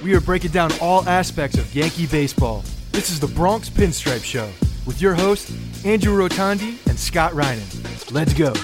We are breaking down all aspects of Yankee baseball. This is the Bronx Pinstripe Show with your hosts, Andrew Rotondi and Scott Reinen. Let's go.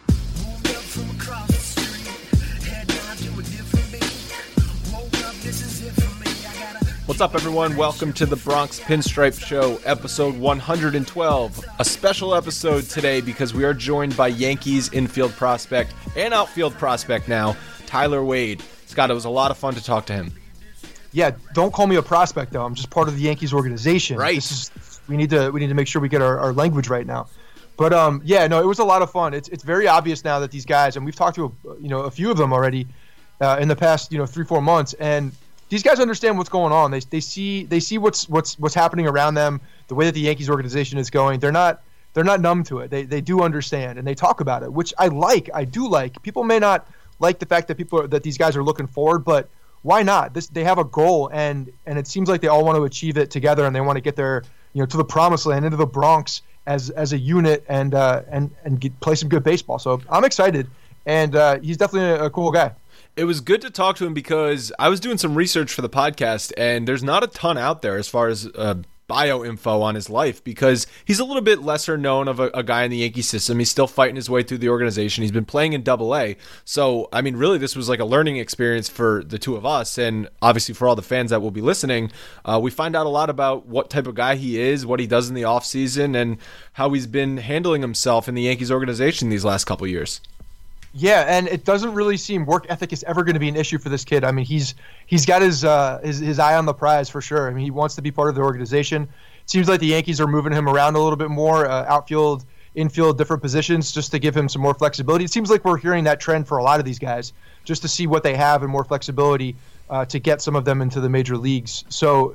What's up, everyone? Welcome to the Bronx Pinstripe Show, episode 112. A special episode today because we are joined by Yankees infield prospect and outfield prospect now, Tyler Wade. Scott, it was a lot of fun to talk to him. Yeah, don't call me a prospect though. I'm just part of the Yankees organization. Right. We need to make sure we get our language right now. But it was a lot of fun. It's very obvious now that these guys, and we've talked to a few of them already in the past 3-4 months, and these guys understand what's going on. They see what's happening around them, the way that the Yankees organization is going. They're not numb to it. They do understand, and they talk about it, which I like. I do like. People may not like the fact that these guys are looking forward, but why not? They have a goal, and it seems like they all want to achieve it together, and they want to get there, to the promised land, into the Bronx as a unit, and play some good baseball. So I'm excited, and he's definitely a cool guy. It was good to talk to him because I was doing some research for the podcast, and there's not a ton out there as far as bio info on his life because he's a little bit lesser known of a guy in the Yankee system. He's still fighting his way through the organization. He's been playing in Double-A. So, I mean, really, this was like a learning experience for the two of us, and obviously for all the fans that will be listening. We find out a lot about what type of guy he is, what he does in the offseason, and how he's been handling himself in the Yankees organization these last couple years. Yeah, and it doesn't really seem work ethic is ever going to be an issue for this kid. I mean, he's got his eye on the prize for sure. I mean, he wants to be part of the organization. It seems like the Yankees are moving him around a little bit more, outfield, infield, different positions, just to give him some more flexibility. It seems like we're hearing that trend for a lot of these guys, just to see what they have and more flexibility to get some of them into the major leagues. So,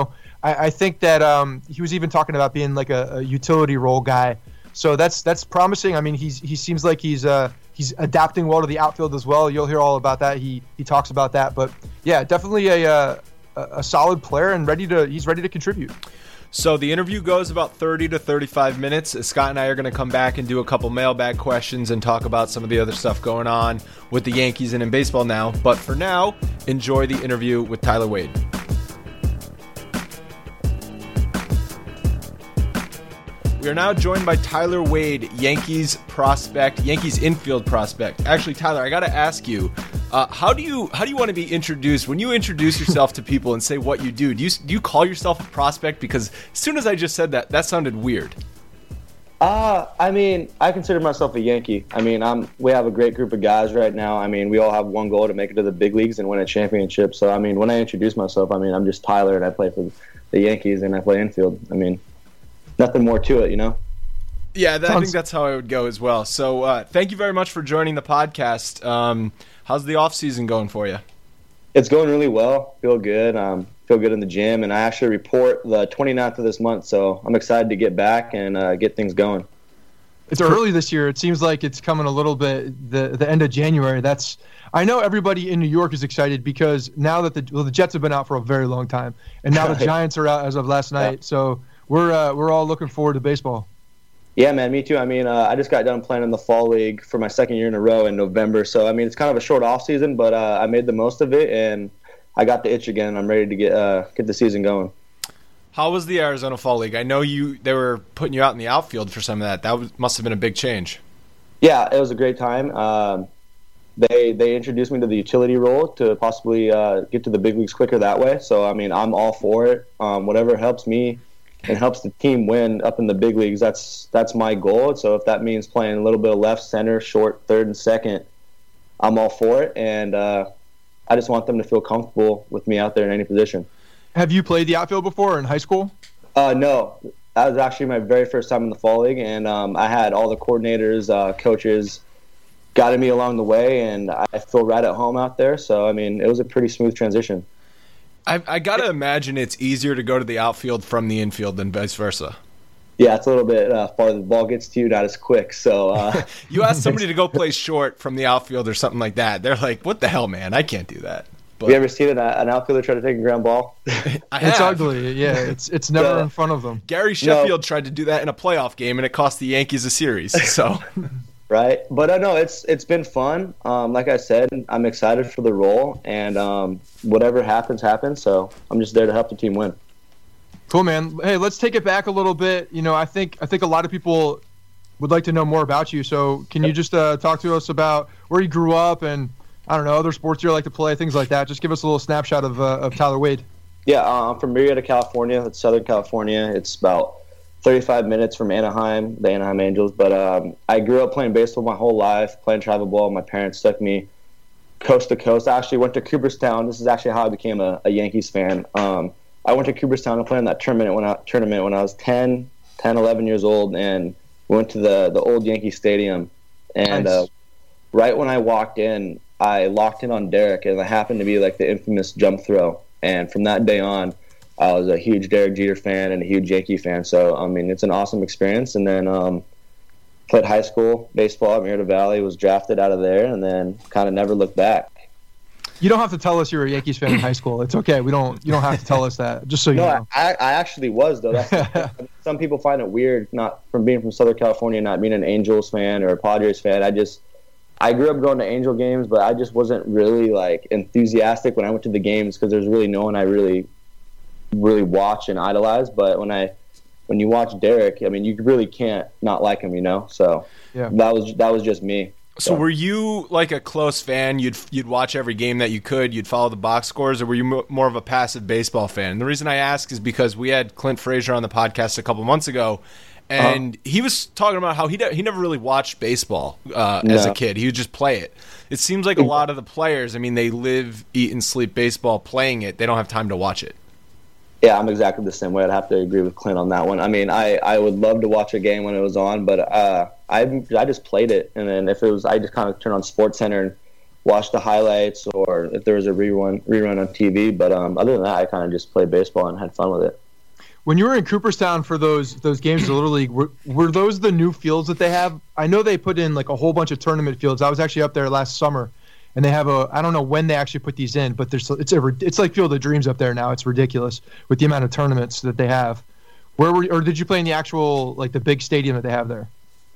I think that he was even talking about being like a utility role guy. So that's promising. I mean, he seems like he's adapting well to the outfield as well. You'll hear all about that. He talks about that. But yeah, definitely a solid player and he's ready to contribute. So the interview goes about 30 to 35 minutes. Scott and I are going to come back and do a couple mailbag questions and talk about some of the other stuff going on with the Yankees and in baseball now. But for now, enjoy the interview with Tyler Wade. We are now joined by Tyler Wade, Yankees infield prospect. Actually, Tyler, I got to ask you, how do you want to be introduced? When you introduce yourself to people and say what you do you call yourself a prospect? Because as soon as I just said that sounded weird. I mean, I consider myself a Yankee. I mean, we have a great group of guys right now. I mean, we all have one goal to make it to the big leagues and win a championship. So, I mean, when I introduce myself, I mean, I'm just Tyler and I play for the Yankees and I play infield. I mean, nothing more to it, Yeah, I think that's how I would go as well. So thank you very much for joining the podcast. How's the off-season going for you? It's going really well. Feel good. Feel good in the gym. And I actually report the 29th of this month, so I'm excited to get back and get things going. It's early this year. It seems like it's coming a little bit the end of January. I know everybody in New York is excited because now that the Jets have been out for a very long time, and now the Giants are out as of last night. Yeah. So we're all looking forward to baseball. Yeah, man, me too. I mean, I just got done playing in the fall league for my second year in a row in November. So, I mean, it's kind of a short off season, but I made the most of it, and I got the itch again. I'm ready to get the season going. How was the Arizona Fall League? I know they were putting you out in the outfield for some of that. That must have been a big change. Yeah, it was a great time. They introduced me to the utility role to possibly get to the big leagues quicker that way. So, I mean, I'm all for it. Whatever helps me and helps the team win up in the big leagues, that's my goal. So if that means playing a little bit of left, center, short, third, and second, I'm all for it. And I just want them to feel comfortable with me out there in any position. Have you played the outfield before in high school? No. That was actually my very first time in the fall league, and I had all the coordinators, coaches guiding me along the way, and I feel right at home out there. So, I mean, it was a pretty smooth transition. I got to imagine it's easier to go to the outfield from the infield than vice versa. Yeah, it's a little bit farther. The ball gets to you, not as quick. So you ask somebody to go play short from the outfield or something like that, they're like, what the hell, man? I can't do that. But, have you ever seen an outfielder try to take a ground ball? It's ugly. Yeah, it's never in front of them. Gary Sheffield tried to do that in a playoff game, and it cost the Yankees a series. So Right, but I know it's been fun. Like I said, I'm excited for the role, and whatever happens. So I'm just there to help the team win. Cool, man. Hey, let's take it back a little bit. I think a lot of people would like to know more about you. So can you just talk to us about where you grew up and, I don't know, other sports you like to play, things like that. Just give us a little snapshot of Tyler Wade. Yeah, I'm from Murrieta, California. That's Southern California. It's about 35 minutes from Anaheim, the Anaheim Angels. But I grew up playing baseball my whole life, playing travel ball. My parents took me coast to coast. I actually went to Cooperstown. This is actually how I became a Yankees fan. I went to Cooperstown and played in that tournament when I was 10, 11 years old, and went to the old Yankee Stadium. And Nice. Right when I walked in, I locked in on Derek, and it happened to be like the infamous jump throw. And from that day on, I was a huge Derek Jeter fan and a huge Yankee fan. So, I mean, it's an awesome experience. And then played high school baseball at Murrieta Valley, was drafted out of there, and then kind of never looked back. You don't have to tell us you're a Yankees fan in high school. It's okay. You don't have to tell us that, just so you No, know. I actually was, though. Some people find it weird, not from being from Southern California, not being an Angels fan or a Padres fan. I grew up going to Angel games, but I just wasn't really like enthusiastic when I went to the games because there's really no one I really watch and idolize. But when you watch Derek, I mean, you really can't not like him, So Yeah. that was just me. So were you like a close fan? You'd watch every game that you could. You'd follow the box scores, or were you more of a passive baseball fan? And the reason I ask is because we had Clint Frazier on the podcast a couple months ago, and he was talking about how he never really watched baseball as a kid. He would just play it. It seems like a lot of the players, I mean, they live, eat, and sleep baseball playing it. They don't have time to watch it. Yeah, I'm exactly the same way. I'd have to agree with Clint on that one. I mean, I would love to watch a game when it was on, but I just played it, and then if it was, I just kind of turned on SportsCenter and watched the highlights, or if there was a rerun on TV. But other than that, I kind of just played baseball and had fun with it. When you were in Cooperstown for those games of the Little League, were those the new fields that they have? I know they put in like a whole bunch of tournament fields. I was actually up there last summer, and they have I don't know when they actually put these in, but it's like Field of Dreams up there now. It's ridiculous with the amount of tournaments that they have. Or did you play in the actual, like, the big stadium that they have there?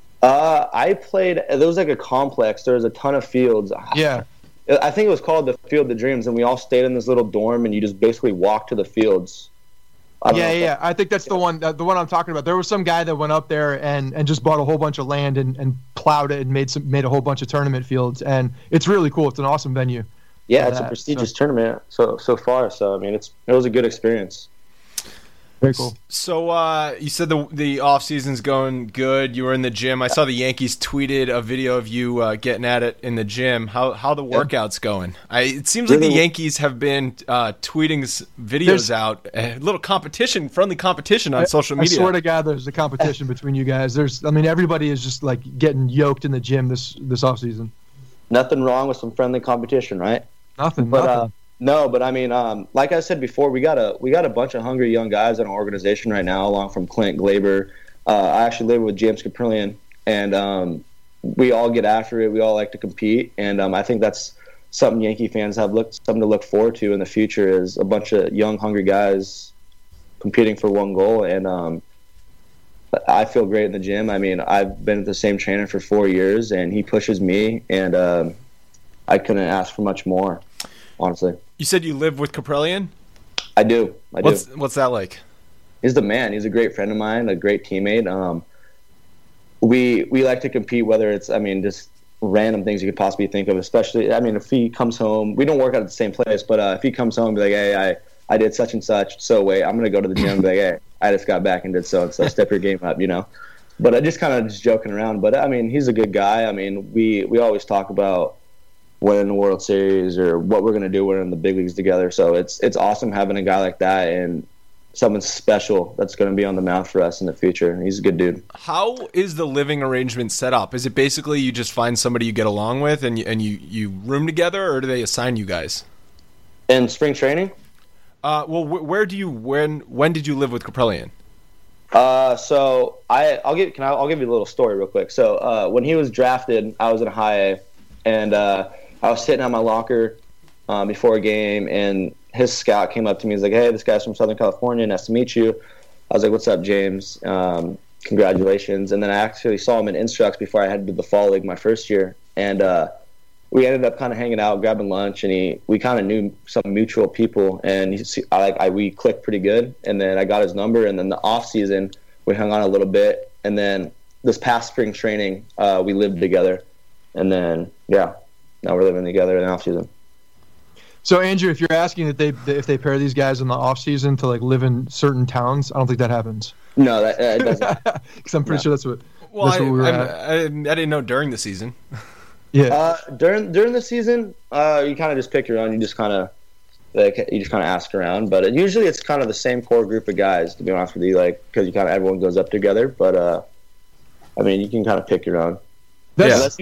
I played. There was like a complex. There was a ton of fields. Yeah. I think it was called the Field of Dreams, and we all stayed in this little dorm, and you just basically walked to the fields. Yeah. I think that's the one I'm talking about. There was some guy that went up there and just bought a whole bunch of land and plowed it and made a whole bunch of tournament fields, and it's really cool. It's an awesome venue. Yeah, it's a prestigious tournament so far. So I mean, it was a good experience. Very cool. So you said the off season's going good. You were in the gym. I saw the Yankees tweeted a video of you getting at it in the gym. How the workouts going? It seems like the Yankees have been tweeting videos out. A little friendly competition on social media. I swear to God, there's a competition between you guys. Everybody is just like getting yoked in the gym this off season. Nothing wrong with some friendly competition, right? Nothing. No, but I mean, like I said before, we got a bunch of hungry young guys in our organization right now, along from Clint Glaber. I actually live with James Caprillion, and we all get after it. We all like to compete, and I think that's something Yankee fans have something to look forward to in the future, is a bunch of young, hungry guys competing for one goal. And I feel great in the gym. I mean, I've been with the same trainer for 4 years, and he pushes me, and I couldn't ask for much more, honestly. You said you live with Caprillion? I do. What's that like? He's the man. He's a great friend of mine, a great teammate. We like to compete, whether it's, just random things you could possibly think of, especially, if he comes home, we don't work out at the same place, but if he comes home and be like, hey, I did such and such, so wait, I'm going to go to the gym and be like, hey, I just got back and did so and so, step your game up, But I just kind of just joking around. But, he's a good guy. We always talk about winning the World Series or what we're going to do when we're in the big leagues together. So it's awesome having a guy like that and someone special that's going to be on the mound for us in the future. He's a good dude. How is the living arrangement set up? Is it basically you just find somebody you get along with and you room together, or do they assign you guys? In spring training? When did you live with Caprillion? So I'll give you a little story real quick. So when he was drafted, I was in high A, and I was sitting on my locker before a game, and his scout came up to me. He's like, hey, this guy's from Southern California. Nice to meet you. I was like, what's up, James? congratulations. And then I actually saw him in Instructs before I headed to the Fall League my first year. And we ended up kind of hanging out, grabbing lunch, and we kind of knew some mutual people, and we clicked pretty good. And then I got his number, and then the off season we hung on a little bit, and then this past spring training we lived together, and then now we're living together in the off season. So Andrew, if you're asking if they pair these guys in the off season to like live in certain towns, I don't think that happens. No, that it doesn't. Because I'm pretty sure that's what. Well, that's what we were at. I didn't know during the season. Yeah. During the season, you kind of just pick your own. You just kind of ask around, but usually it's kind of the same core group of guys. To be honest with you, like because you kind of everyone goes up together. But I mean, you can kind of pick your own. Unless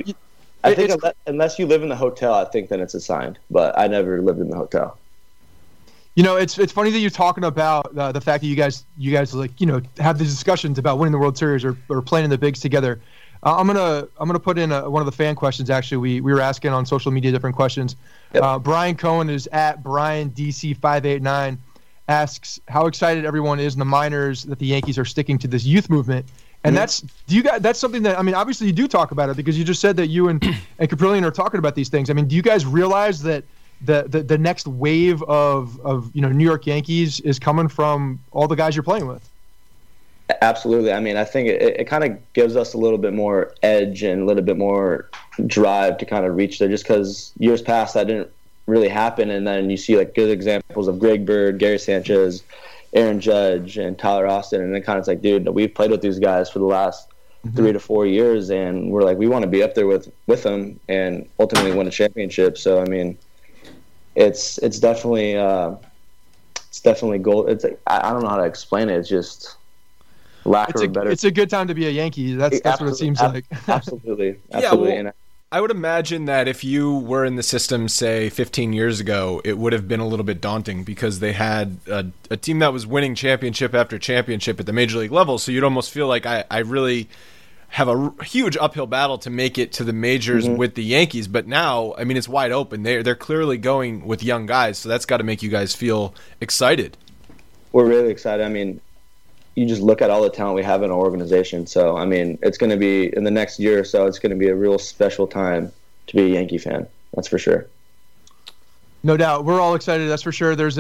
you live in the hotel, I think then it's assigned. But I never lived in the hotel. You know, it's funny that you're talking about the fact that you guys like have these discussions about winning the World Series or playing in the bigs together. I'm gonna put in one of the fan questions. Actually, we were asking on social media different questions. Yep. Brian Cohen is at BrianDC589, asks how excited everyone is in the minors that the Yankees are sticking to this youth movement. And that's something that, I mean, obviously you do talk about it because you just said that you and Caprillion are talking about these things. I mean, do you guys realize that the next wave of New York Yankees is coming from all the guys you're playing with? Absolutely. I mean, I think it kind of gives us a little bit more edge and a little bit more drive to kind of reach there, just because years past that didn't really happen. And then you see like good examples of Greg Bird, Gary Sanchez, Aaron Judge, and Tyler Austin, and it kind of like, dude, we've played with these guys for the last 3 to 4 years, and we're like, we want to be up there with them and ultimately win a championship. So I mean, it's definitely gold. It's like, I don't know how to explain it. It's just lack of a better. It's a good time to be a Yankee. That's what it seems like. Absolutely. Yeah, well, I would imagine that if you were in the system, say, 15 years ago, it would have been a little bit daunting because they had a team that was winning championship after championship at the major league level. So you'd almost feel like I really have a huge uphill battle to make it to the majors with the Yankees. But now, I mean, it's wide open. They're clearly going with young guys, so that's got to make you guys feel excited. We're really excited. I mean, you just look at all the talent we have in our organization. So, I mean, it's going to be, in the next year or so, it's going to be a real special time to be a Yankee fan. That's for sure. No doubt. We're all excited. That's for sure. There's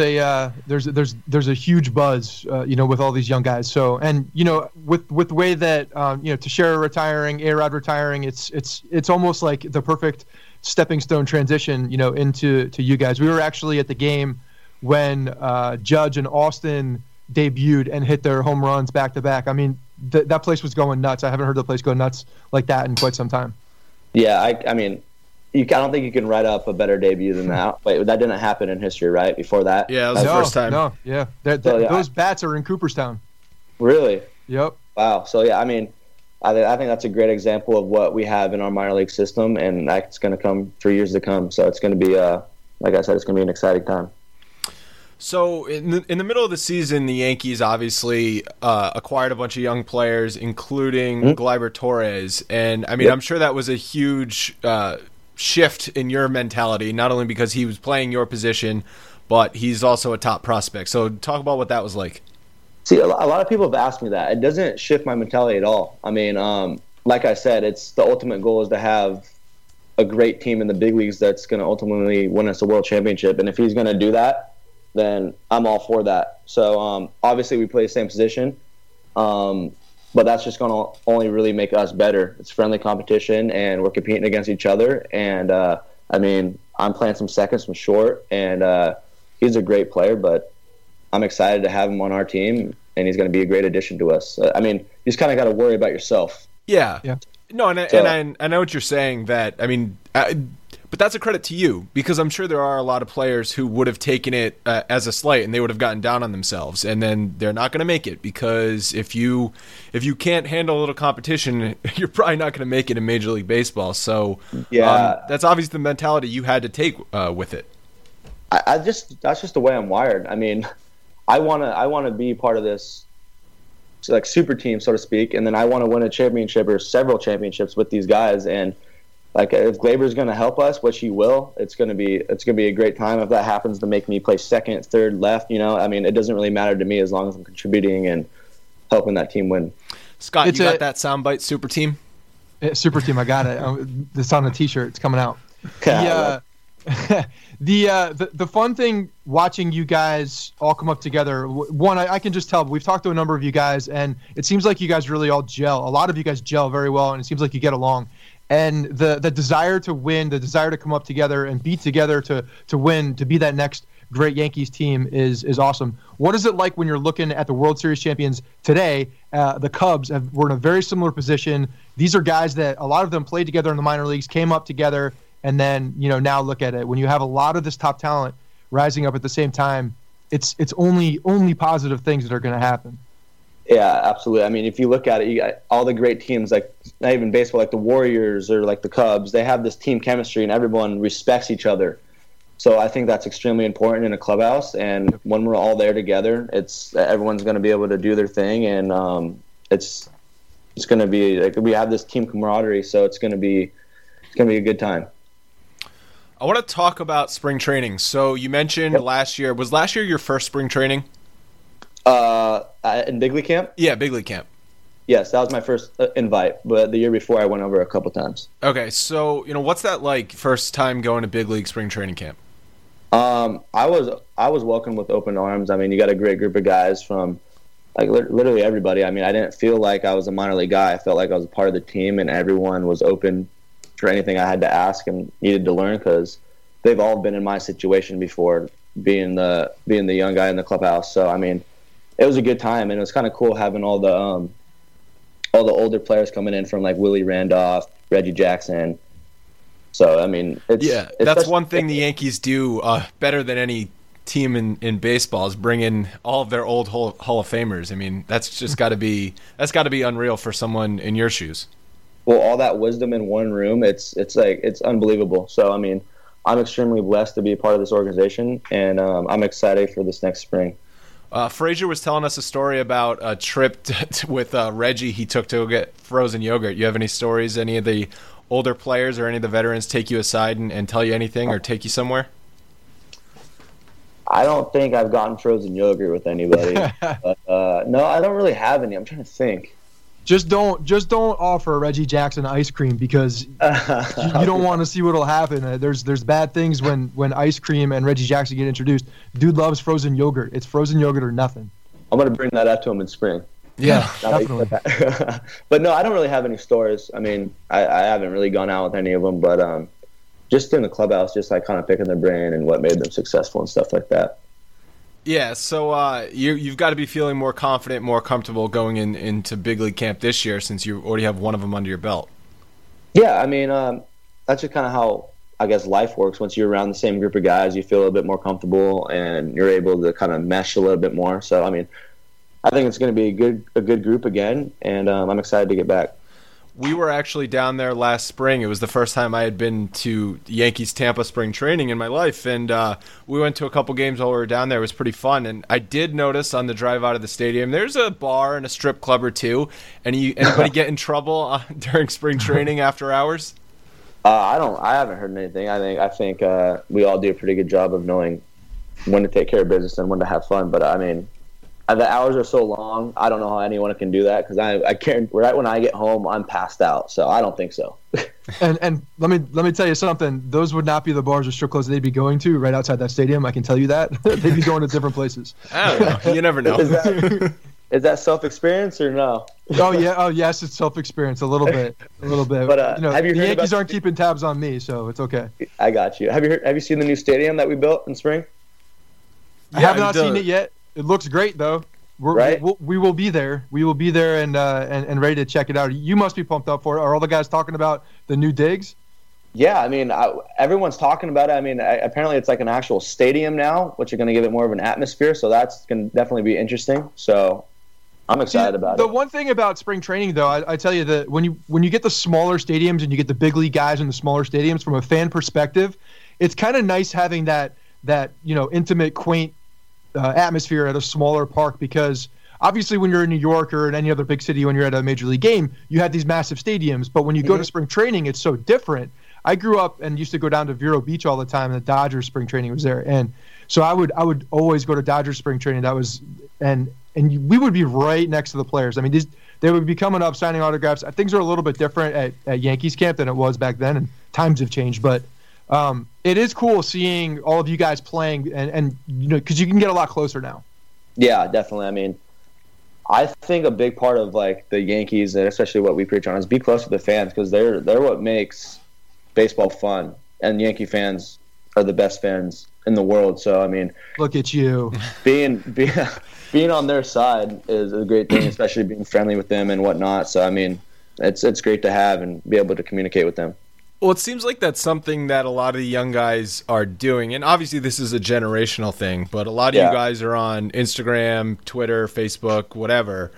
a huge buzz, with all these young guys. So, and, with the way that, Teixeira retiring, A-Rod retiring, it's almost like the perfect stepping stone transition, into you guys. We were actually at the game when Judge and Austin debuted and hit their home runs back to back. I mean, that place was going nuts. I haven't heard the place go nuts like that in quite some time. Yeah, I mean, I don't think you can write up a better debut than that. Wait, that didn't happen in history, right? Before that? Yeah, it was the first time. No, yeah. Those bats are in Cooperstown. Really? Yep. Wow. So, yeah, I mean, I think that's a great example of what we have in our minor league system, and that's going to come for years to come. So it's going to be, like I said, it's going to be an exciting time. So in the middle of the season, the Yankees obviously acquired a bunch of young players, including Gleyber Torres. And, I mean, I'm sure that was a huge shift in your mentality, not only because he was playing your position, but he's also a top prospect. So talk about what that was like. See, a lot of people have asked me that. It doesn't shift my mentality at all. I mean, like I said, it's the ultimate goal is to have a great team in the big leagues that's going to ultimately win us a world championship. And if he's going to do that, then I'm all for that. So obviously we play the same position, but that's just going to only really make us better. It's friendly competition, and we're competing against each other. And, I mean, I'm playing some second, some short, and he's a great player, but I'm excited to have him on our team, and he's going to be a great addition to us. I mean, you just kind of got to worry about yourself. Yeah. No, and I know what you're saying, that, I mean, but that's a credit to you, because I'm sure there are a lot of players who would have taken it as a slight, and they would have gotten down on themselves, and then they're not going to make it, because if you can't handle a little competition, you're probably not going to make it in Major League Baseball. So that's obviously the mentality you had to take with it. That's just the way I'm wired. I mean, I want to be part of this like super team, so to speak, and then I want to win a championship or several championships with these guys. And like, if Gleyber's going to help us, which he will, it's going to be a great time. If that happens to make me play second, third, left, I mean, it doesn't really matter to me as long as I'm contributing and helping that team win. Scott, It's you got a- that soundbite super team? Super team, I got it. It's on a T-shirt. It's coming out. The fun thing watching you guys all come up together. One, I can just tell. We've talked to a number of you guys, and it seems like you guys really all gel. A lot of you guys gel very well, and it seems like you get along. And the desire to win, the desire to come up together and be together to win, to be that next great Yankees team is awesome. What is it like when you're looking at the World Series champions today? The Cubs were in a very similar position. These are guys that a lot of them played together in the minor leagues, came up together, and then now look at it. When you have a lot of this top talent rising up at the same time, it's only positive things that are going to happen. Yeah, absolutely. I mean, if you look at it, you got all the great teams, like not even baseball, like the Warriors or like the Cubs. They have this team chemistry, and everyone respects each other. So I think that's extremely important in a clubhouse. And when we're all there together, everyone's going to be able to do their thing, and it's going to be like we have this team camaraderie. So it's going to be a good time. I want to talk about spring training. So you mentioned last year. Was last year your first spring training? In Big League Camp? Yeah, Big League Camp. Yes, that was my first invite, but the year before I went over a couple times. Okay, so what's that like? First time going to Big League spring training camp? I was welcomed with open arms. I mean, you got a great group of guys from like literally everybody. I mean, I didn't feel like I was a minor league guy. I felt like I was a part of the team, and everyone was open for anything I had to ask and needed to learn because they've all been in my situation before, being the young guy in the clubhouse. So I mean, it was a good time, and it was kind of cool having all the older players coming in from like Willie Randolph, Reggie Jackson. So I mean, that's one thing the Yankees do better than any team in baseball is bring in all of their old Hall of Famers. I mean, that's just got to be unreal for someone in your shoes. Well, all that wisdom in one room, it's unbelievable. So I mean, I'm extremely blessed to be a part of this organization, and I'm excited for this next spring. Frazier was telling us a story about a trip with Reggie he took to get frozen yogurt. You have any stories? Any of the older players or any of the veterans take you aside and tell you anything or take you somewhere? I don't think I've gotten frozen yogurt with anybody. But, no, I don't really have any. I'm trying to think. Just don't offer Reggie Jackson ice cream because you don't want to see what'll happen. There's bad things when ice cream and Reggie Jackson get introduced. Dude loves frozen yogurt. It's frozen yogurt or nothing. I'm gonna bring that up to him in spring. Yeah, definitely. But no, I don't really have any stories. I mean, I haven't really gone out with any of them, but just in the clubhouse, just like kind of picking their brain and what made them successful and stuff like that. Yeah, so you've got to be feeling more confident, more comfortable going into Big League Camp this year since you already have one of them under your belt. Yeah, I mean, that's just kind of how I guess life works. Once you're around the same group of guys, you feel a little bit more comfortable and you're able to kind of mesh a little bit more. So, I mean, I think it's going to be a good group again, and I'm excited to get back. We were actually down there last spring. It was the first time I had been to Yankees Tampa spring training in my life, and we went to a couple games while we were down there. It was pretty fun, and I did notice on the drive out of the stadium there's a bar and a strip club or two. Anybody get in trouble during spring training after hours? I haven't heard anything. I think we all do a pretty good job of knowing when to take care of business and when to have fun. But I mean, the hours are so long. I don't know how anyone can do that because I can't. Right when I get home, I'm passed out. So I don't think so. And let me tell you something. Those would not be the bars or strip clubs they'd be going to right outside that stadium. I can tell you that. They'd be going to different places. I don't know. You never know. Is that self-experience or no? Oh yeah. Oh yes, it's self-experience a little bit. But have you the Yankees aren't keeping tabs on me, so it's okay. I got you. Have you seen the new stadium that we built in spring? I have not seen it yet. It looks great though. We will be there. We will be there and ready to check it out. You must be pumped up for it. Are all the guys talking about the new digs? Yeah, I mean, everyone's talking about it. I mean, apparently it's like an actual stadium now, which are going to give it more of an atmosphere. So that's going to definitely be interesting. So I'm excited about it. The one thing about spring training, though, I tell you that when you get the smaller stadiums and you get the big league guys in the smaller stadiums, from a fan perspective, it's kind of nice having that intimate, quaint atmosphere at a smaller park, because obviously when you're in New York or in any other big city, when you're at a major league game, you have these massive stadiums. But when you go to spring training, it's so different. I grew up and used to go down to Vero Beach all the time, and the Dodgers spring training was there, and so I would always go to Dodgers spring training. That was and we would be right next to the players. I mean, they would be coming up signing autographs. Things are a little bit different at Yankees camp than it was back then, and times have changed. But it is cool seeing all of you guys playing, and because you can get a lot closer now. Yeah, definitely. I mean, I think a big part of like the Yankees, and especially what we preach on, is be close to the fans, because they're what makes baseball fun, and Yankee fans are the best fans in the world. So I mean, look at you. Being on their side is a great thing, especially being friendly with them and whatnot. So I mean, it's great to have and be able to communicate with them. Well, it seems like that's something that a lot of the young guys are doing. And obviously this is a generational thing, but a lot of you guys are on Instagram, Twitter, Facebook, whatever,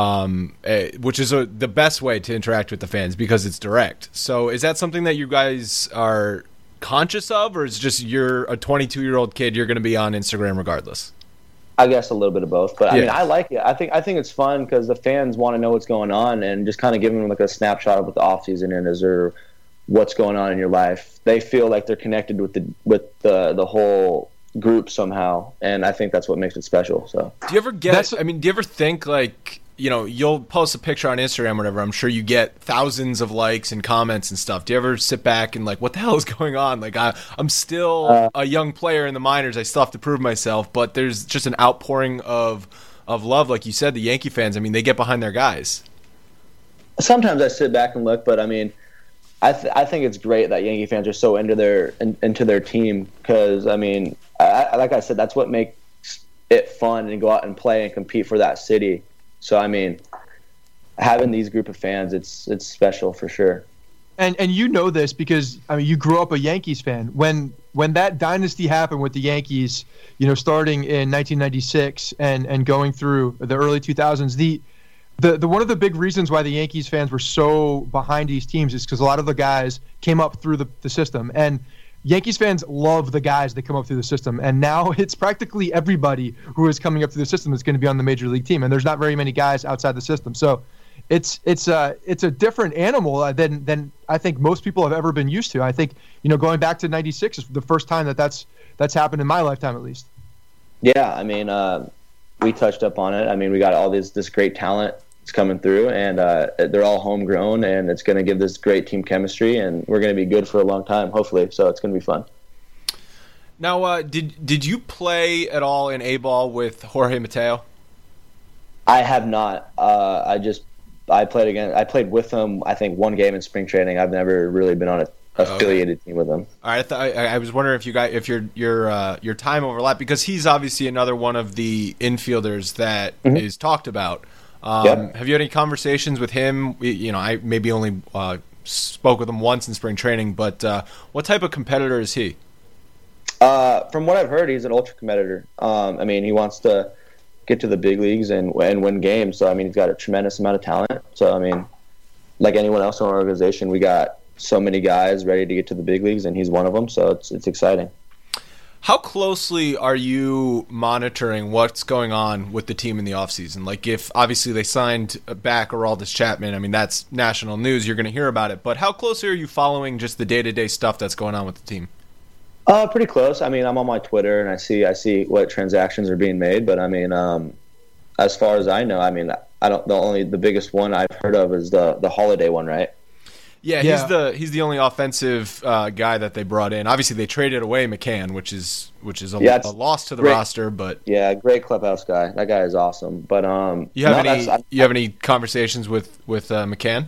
which is the best way to interact with the fans because it's direct. So is that something that you guys are conscious of, or is it just you're a 22-year-old kid, you're going to be on Instagram regardless? I guess a little bit of both, but I mean, I like it. I think it's fun because the fans want to know what's going on, and just kind of giving them like a snapshot of what the off season is, or what's going on in your life. They feel like they're connected with the whole group somehow, and I think that's what makes it special. So do you ever do you ever think like, you'll post a picture on Instagram or whatever, I'm sure you get thousands of likes and comments and stuff. Do you ever sit back and like, what the hell is going on? Like I'm still a young player in the minors, I still have to prove myself, but there's just an outpouring of love, like you said. The Yankee fans, I mean, they get behind their guys. Sometimes I sit back and look, but I mean, I think it's great that Yankee fans are so into their team, because I mean, like I said, that's what makes it fun, and go out and play and compete for that city. So I mean, having these group of fans, it's special for sure. And you know this because I mean, you grew up a Yankees fan. When that dynasty happened with the Yankees, starting in 1996 and going through the early 2000s, the one of the big reasons why the Yankees fans were so behind these teams is because a lot of the guys came up through the system, and Yankees fans love the guys that come up through the system. And now it's practically everybody who is coming up through the system that's going to be on the major league team, and there's not very many guys outside the system. So it's a different animal than I think most people have ever been used to. I think going back to '96 is the first time that's happened in my lifetime, at least. Yeah, I mean, we touched up on it. I mean, we got all this great talent that's coming through, and they're all homegrown, and it's going to give this great team chemistry, and we're going to be good for a long time, hopefully. So it's going to be fun. Now, did you play at all in A-ball with Jorge Mateo? I have not. I played with him, I think, one game in spring training. I've never really been on an affiliated team with him. All right, I was wondering if your time overlapped, because he's obviously another one of the infielders that is talked about. Have you had any conversations with him? I maybe only spoke with him once in spring training, but what type of competitor is he? From what I've heard, he's an ultra competitor. I mean, he wants to get to the big leagues and win games. So, I mean, he's got a tremendous amount of talent. So, I mean, like anyone else in our organization, we got so many guys ready to get to the big leagues, and he's one of them. So it's exciting. How closely are you monitoring what's going on with the team in the offseason? Like, if obviously they signed back Aroldis Chapman, I mean, that's national news. You're going to hear about it. But how closely are you following just the day-to-day stuff that's going on with the team? Pretty close. I mean, I'm on my Twitter, and I see what transactions are being made. But I mean, as far as I know, I mean, the biggest one I've heard of is the Holiday one, right? Yeah, he's the only offensive guy that they brought in. Obviously, they traded away McCann, which is a loss to the roster. But yeah, great clubhouse guy. That guy is awesome. But you have any conversations with McCann?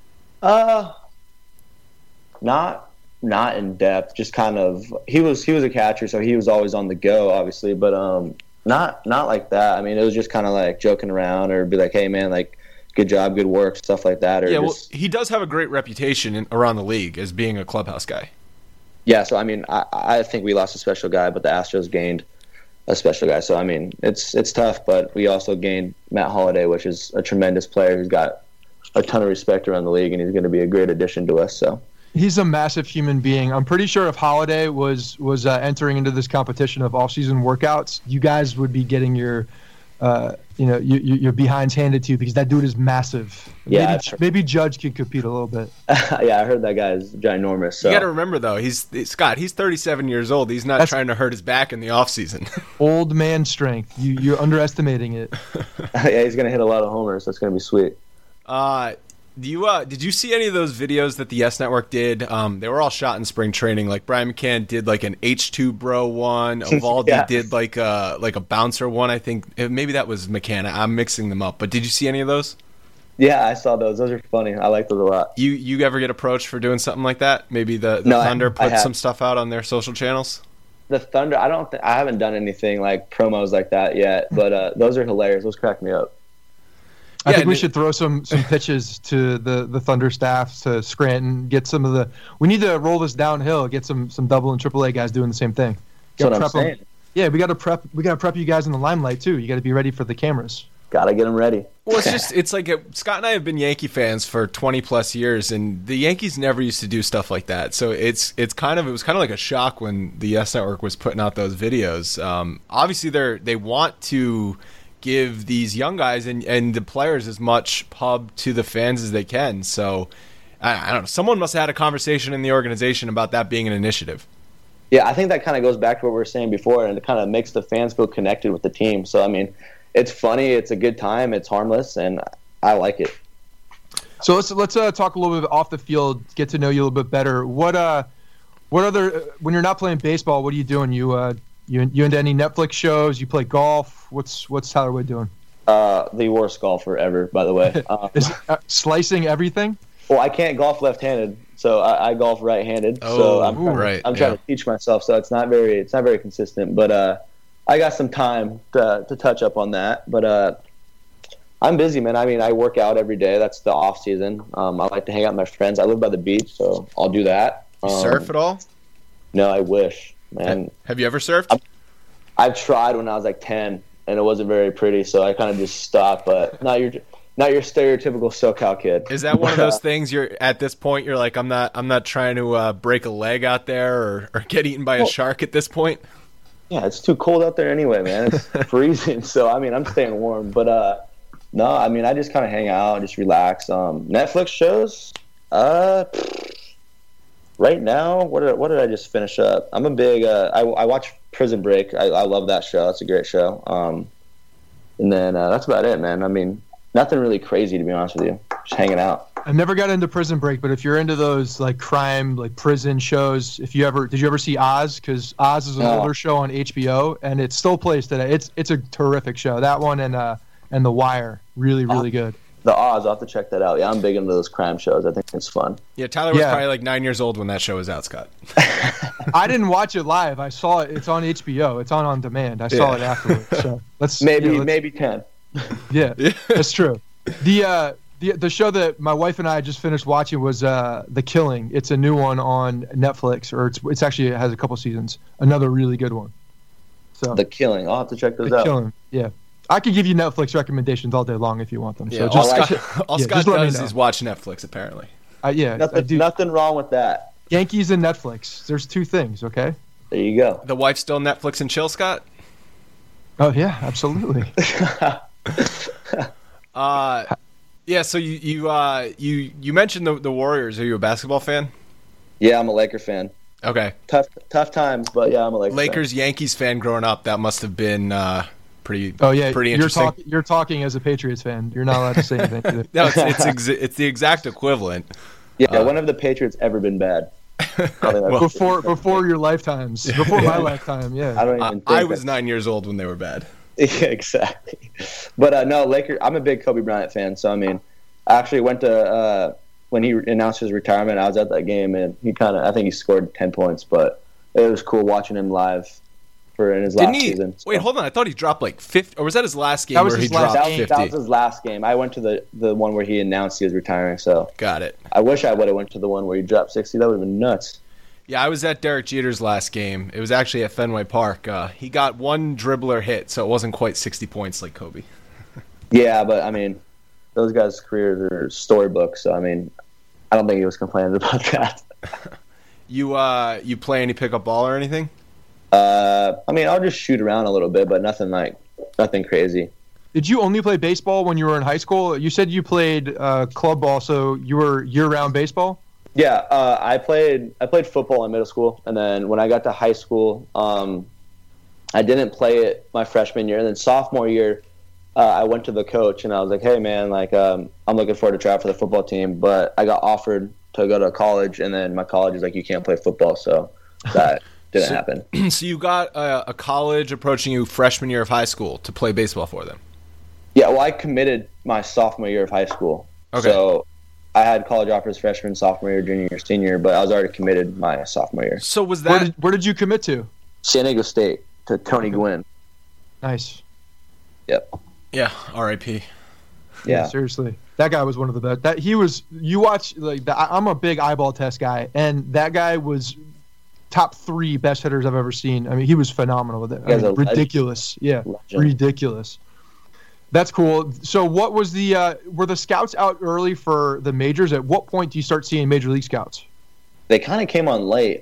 Not in depth. Just kind of he was a catcher, so he was always on the go, obviously. But not like that. I mean, it was just kind of like joking around, or be like, hey man, like, good job, good work, stuff like that. Or he does have a great reputation around the league as being a clubhouse guy. Yeah, so I mean, I think we lost a special guy, but the Astros gained a special guy. So I mean, it's tough, but we also gained Matt Holliday, which is a tremendous player who's got a ton of respect around the league, and he's going to be a great addition to us. So he's a massive human being. I'm pretty sure if Holliday was entering into this competition of all-season workouts, you guys would be getting your your behinds handed to you, because that dude is massive. Yeah, maybe Judge could compete a little bit. Yeah, I heard that guy is ginormous. So. You got to remember though, he's 37 years old. He's not trying to hurt his back in the off season. Old man strength. You're underestimating it. Yeah, he's gonna hit a lot of homers. That's gonna be sweet. Did you see any of those videos that the Yes Network did? They were all shot in spring training. Like Brian McCann did like an H2 bro one. Evaldi did like a bouncer one. I think maybe that was McCann. I'm mixing them up. But did you see any of those? Yeah, I saw those. Those are funny. I like those a lot. You ever get approached for doing something like that? Maybe the Thunder put some stuff out on their social channels. The Thunder, I haven't done anything like promos like that yet, but those are hilarious. Those crack me up. I think we should throw some pitches to the Thunder staff, to Scranton. Get some of the. We need to roll this downhill. Get some double and triple A guys doing the same thing. That's what I'm saying. Yeah, we got to prep. We got to prep you guys in the limelight too. You got to be ready for the cameras. Gotta get them ready. Well, it's like Scott and I have been Yankee fans for 20 plus years, and the Yankees never used to do stuff like that. So it was kind of like a shock when the Yes Network was putting out those videos. Obviously, they want to give these young guys and the players as much pub to the fans as they can. So I don't know. Someone must have had a conversation in the organization about that being an initiative. Yeah, I think that kind of goes back to what we were saying before, and it kind of makes the fans feel connected with the team. So I mean, it's funny, it's a good time, it's harmless, and I like it. So let's talk a little bit off the field, get to know you a little bit better. What other when you're not playing baseball, what are you doing? You into any Netflix shows? You play golf? What's Tyler Wade doing? The worst golfer ever, by the way. Is slicing everything? Well, I can't golf left-handed, so I golf right-handed. Oh, so I'm trying to teach myself, so it's not very consistent, but I got some time to touch up on that, but I'm busy, man. I mean, I work out every day. That's the off season. I like to hang out with my friends. I live by the beach, so I'll do that. You surf at all? No, I wish, man. Have you ever surfed? I've tried when I was like 10, and it wasn't very pretty, so I kind of just stopped. But not your stereotypical SoCal kid. Is that one of those things? You're at this point, you're like, I'm not trying to break a leg out there or get eaten by a shark at this point. Yeah, it's too cold out there anyway, man. It's freezing. So, I mean, I'm staying warm. But, no, I mean, I just kind of hang out, just relax. Netflix shows? Right now, what did I just finish up? I'm a big I watch Prison Break. I love that show. It's a great show. And then that's about it, man. I mean, nothing really crazy, to be honest with you. Just hanging out. I never got into Prison Break, but if you're into those like crime, like prison shows, did you ever see Oz? Because Oz is an older show on HBO, and it still plays today. It's a terrific show. That one and The Wire, really good. The Oz, I'll have to check that out. Yeah, I'm big into those crime shows. I think it's fun. Yeah, Tyler was probably like 9 years old when that show was out, Scott. I didn't watch it live. I saw it. It's on HBO. It's on demand. I saw it afterwards. So maybe 10. Yeah, that's true. The show that my wife and I just finished watching was The Killing. It's a new one on Netflix, or it actually has a couple seasons. Another really good one. So The Killing. I'll have to check those out. The Killing. Yeah. I could give you Netflix recommendations all day long if you want them. Yeah, so all Scott does is watch Netflix, apparently. Nothing wrong with that. Yankees and Netflix. There's two things, okay? There you go. The wife still Netflix and chill, Scott? Oh, yeah, absolutely. Yeah, so you mentioned the Warriors. Are you a basketball fan? Yeah, I'm a Laker fan. Okay. Tough times, but yeah, I'm a Lakers fan. Yankees fan growing up. That must have been pretty interesting. You're talking as a Patriots fan. You're not allowed to say anything. No, it's the exact equivalent. Yeah, when have the Patriots ever been bad? Before your lifetimes. Before my lifetime, yeah. I was 9 years old when they were bad. Yeah, exactly. But no, Lakers. I'm a big Kobe Bryant fan. So I mean, I actually went to when he announced his retirement. I was at that game, and I think he scored 10 points. But it was cool watching him live in his last season. So. Wait, hold on. I thought he dropped like 50, or was that his last game where he dropped 50? That was his last game. I went to the one where he announced he was retiring. So got it. I wish I would have went to the one where he dropped 60. That would have been nuts. Yeah, I was at Derek Jeter's last game. It was actually at Fenway Park. He got one dribbler hit, so it wasn't quite 60 points like Kobe. Yeah, but I mean, those guys' careers are storybooks. So I mean, I don't think he was complaining about that. You play any pickup ball or anything? I mean, I'll just shoot around a little bit, but nothing crazy. Did you only play baseball when you were in high school? You said you played club ball, so you were year-round baseball? Yeah, I played football in middle school, and then when I got to high school, I didn't play it my freshman year. And then sophomore year, I went to the coach and I was like, hey man, like I'm looking forward to try out for the football team, but I got offered to go to college, and then my college was like, you can't play football, so that didn't happen. So you got a college approaching you freshman year of high school to play baseball for them. Yeah, well, I committed my sophomore year of high school. Okay. So I had college offers freshman, sophomore year, junior year, senior, but I was already committed my sophomore year. So was that Where did you commit to? San Diego State to Tony Gwynn. Nice. Yep. Yeah, R.I.P. Yeah. Seriously, that guy was one of the best. That he was. You watch like I'm a big eyeball test guy, and that guy was top 3 best hitters I've ever seen. I mean, he was phenomenal with it. I mean, ridiculous. Yeah, ridiculous. That's cool. So, what was the? Were the scouts out early for the majors? At what point do you start seeing major league scouts? They kind of came on late.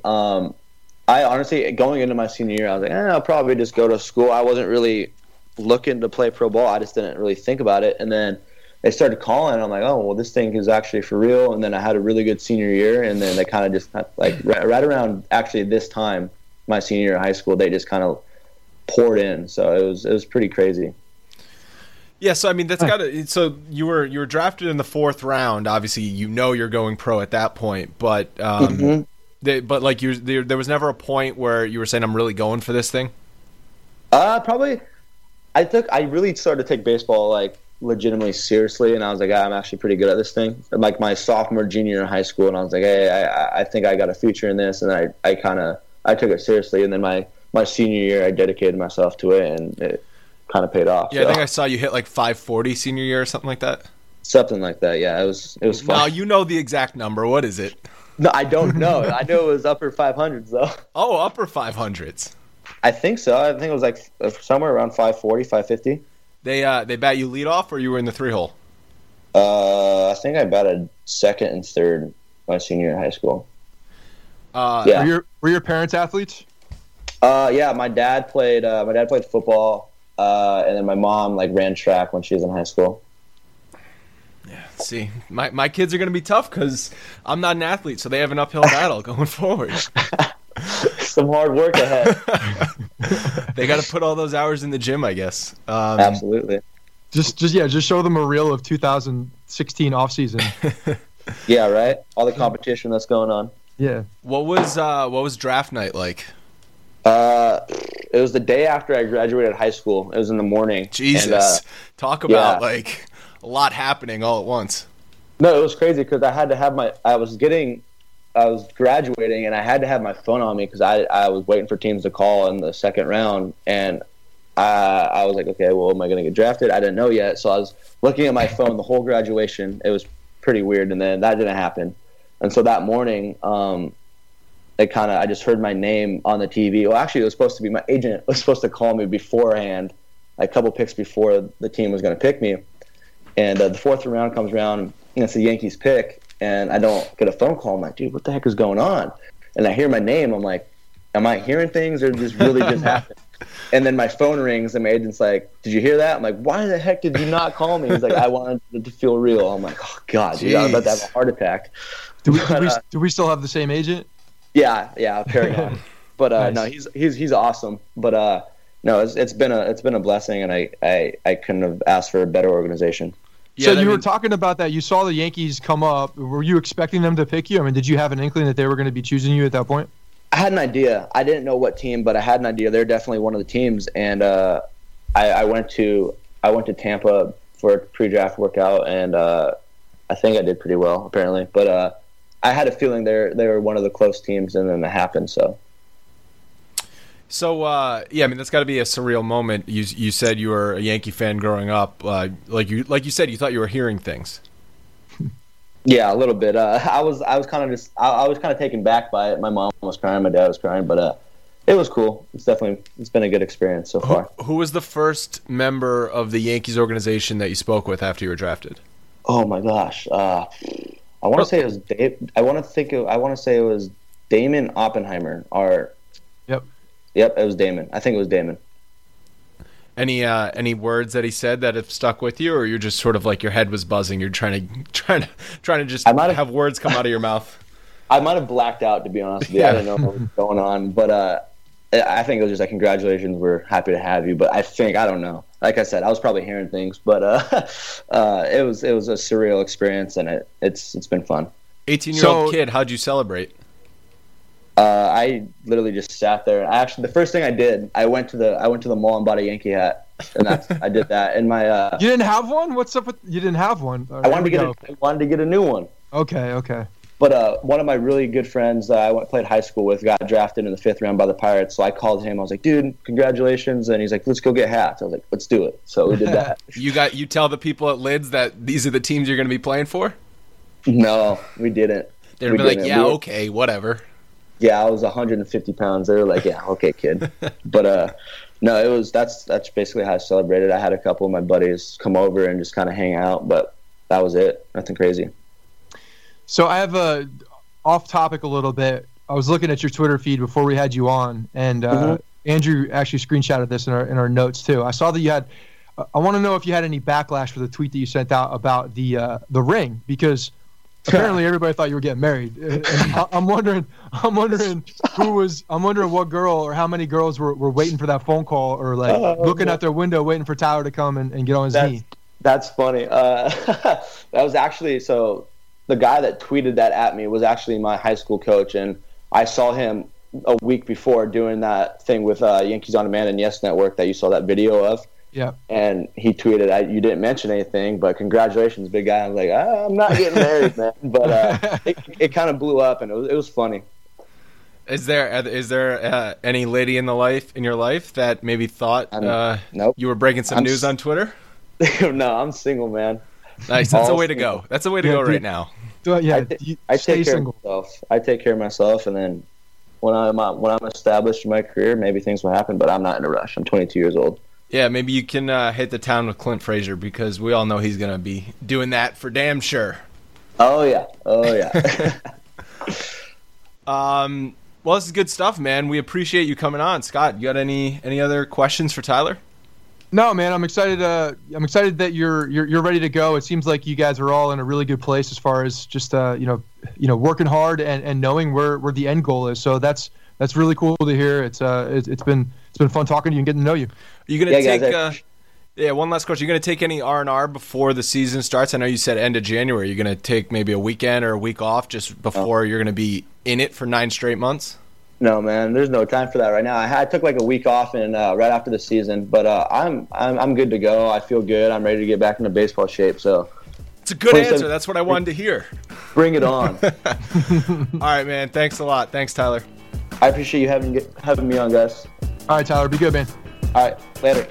I honestly, going into my senior year, I was like, I'll probably just go to school. I wasn't really looking to play pro ball. I just didn't really think about it. And then they started calling, and I'm like, oh, well, this thing is actually for real. And then I had a really good senior year, and then they kind of just, like, right around actually this time, my senior year of high school, they just kind of poured in. So it was pretty crazy. Yeah, so I mean that's got to. So you were drafted in the 4th round. Obviously, you're going pro at that point, but but like there was never a point where you were saying I'm really going for this thing. Probably. I really started to take baseball like legitimately seriously, and I was like, I'm actually pretty good at this thing. Like my sophomore, junior year in high school, and I was like, hey, I think I got a future in this, and I took it seriously. And then my senior year, I dedicated myself to it, and it kind of paid off. Yeah, so. I think I saw you hit like 540 senior year or something like that. Something like that. Yeah, it was fun. Now you know the exact number. What is it? No, I don't know. I know it was upper 500s though. Oh, upper 500s. I think so. I think it was like somewhere around 540, 550. They bat you lead off, or you were in the 3-hole? I think I batted 2nd and 3rd my senior year in high school. Yeah. Were your parents athletes? Yeah, my dad played football, and then my mom like ran track when she was in high school. Yeah, see, my kids are going to be tough because I'm not an athlete, so they have an uphill battle going forward. Some hard work ahead. They got to put all those hours in the gym, I guess. Absolutely. Just show them a reel of 2016 off season. Yeah, right. All the competition that's going on. Yeah. What was draft night like? It was the day after I graduated high school. It was in the morning. Jesus, talk about like a lot happening all at once. No, it was crazy because I had to have I was graduating, and I had to have my phone on me because I was waiting for teams to call in the 2nd round, and I was like, okay, well, am I going to get drafted? I didn't know yet, so I was looking at my phone the whole graduation. It was pretty weird, and then that didn't happen. And so that morning, I just heard my name on the TV. Well, actually, it was supposed to be my agent was supposed to call me beforehand, like a couple picks before the team was going to pick me. And the 4th round comes around, and it's the Yankees pick. And I don't get a phone call. I'm like, dude, what the heck is going on? And I hear my name. I'm like, am I hearing things or this really just happened? And then my phone rings and my agent's like, did you hear that? I'm like, why the heck did you not call me? He's like, I wanted it to feel real. I'm like, oh, God, dude, I'm about to have a heart attack. Do we still have the same agent? Yeah, Paragon. But nice. No, he's awesome. But no, it's been a blessing, and I couldn't have asked for a better organization. Yeah, so you were talking about that. You saw the Yankees come up. Were you expecting them to pick you? I mean, did you have an inkling that they were going to be choosing you at that point? I had an idea. I didn't know what team, but I had an idea. They're definitely one of the teams. And I went to Tampa for a pre-draft workout, and I think I did pretty well, apparently. But I had a feeling they were one of the close teams, and then it happened. So, yeah, I mean, that's got to be a surreal moment. You said you were a Yankee fan growing up. Like you said, you thought you were hearing things. Yeah, a little bit. I was kind of taken back by it. My mom was crying, my dad was crying, but it was cool. It's been a good experience so far. Who was the first member of the Yankees organization that you spoke with after you were drafted? Oh my gosh, I want to say it was I want to say it was Damon Oppenheimer. Yep, it was Damon. I think it was Damon. Any words that he said that have stuck with you, or you're just sort of like your head was buzzing? You're trying to just have words come out of your mouth. I might have blacked out, to be honest with you. Yeah. I didn't know what was going on, but I think it was just like, congratulations, we're happy to have you. But I don't know. like I said, I was probably hearing things, but it was a surreal experience, and it's been fun. 18-year-old kid, how'd you celebrate? I literally just sat there. Actually, the first thing I did, I went to the mall and bought a Yankee hat, and I did that. And my you didn't have one? What's up with you didn't have one? I wanted to get a new one. Okay. But one of my really good friends I played high school with got drafted in the 5th round by the Pirates. So I called him. I was like, dude, congratulations. And he's like, let's go get hats. I was like, let's do it. So we did that. You tell the people at Lids that these are the teams you're going to be playing for? No, we didn't. They'd be like, yeah, okay, whatever. Yeah, I was 150 pounds. They were like, yeah, okay, kid. But no, that's basically how I celebrated. I had a couple of my buddies come over and just kind of hang out, but that was it. Nothing crazy. So I have a off topic a little bit. I was looking at your Twitter feed before we had you on, and Andrew actually screenshotted this in our notes too. I saw that you had. I want to know if you had any backlash for the tweet that you sent out about the ring, because apparently everybody thought you were getting married. And I'm wondering what girl or how many girls were waiting for that phone call, or like looking out their window waiting for Tyler to come and get on his knee. That's funny. That was actually so. The guy that tweeted that at me was actually my high school coach, and I saw him a week before doing that thing with Yankees on Demand and Yes Network that you saw that video of. Yeah. And he tweeted, "You didn't mention anything, but congratulations, big guy." I was like, "I'm not getting married, man," but it kind of blew up, and it was funny. Is there any lady in your life that maybe thought nope. you were breaking some news on Twitter? No, I'm single, man. Nice. That's the way to go. That's the way to go right now. I take care of myself. I take care of myself, and then when I'm established in my career, maybe things will happen. But I'm not in a rush. I'm 22 years old. Yeah, maybe you can hit the town with Clint Frazier, because we all know he's going to be doing that for damn sure. Oh yeah. Well, this is good stuff, man. We appreciate you coming on. Scott, you got any other questions for Tyler? No, man. I'm excited. I'm excited that you're ready to go. It seems like you guys are all in a really good place as far as just working hard and knowing where the end goal is. So that's really cool to hear. It's been fun talking to you and getting to know you. Are you gonna take? One last question. Are you gonna take any R&R before the season starts? I know you said end of January. You're gonna take maybe a weekend or a week off just before you're gonna be in it for 9 straight months. No, man, there's no time for that right now. I took like a week off and right after the season, but I'm good to go. I feel good. I'm ready to get back into baseball shape. So it's a good answer. That's what I wanted to hear. Bring it on. All right, man. Thanks a lot. Thanks, Tyler. I appreciate you having me on, guys. All right, Tyler. Be good, man. All right, later.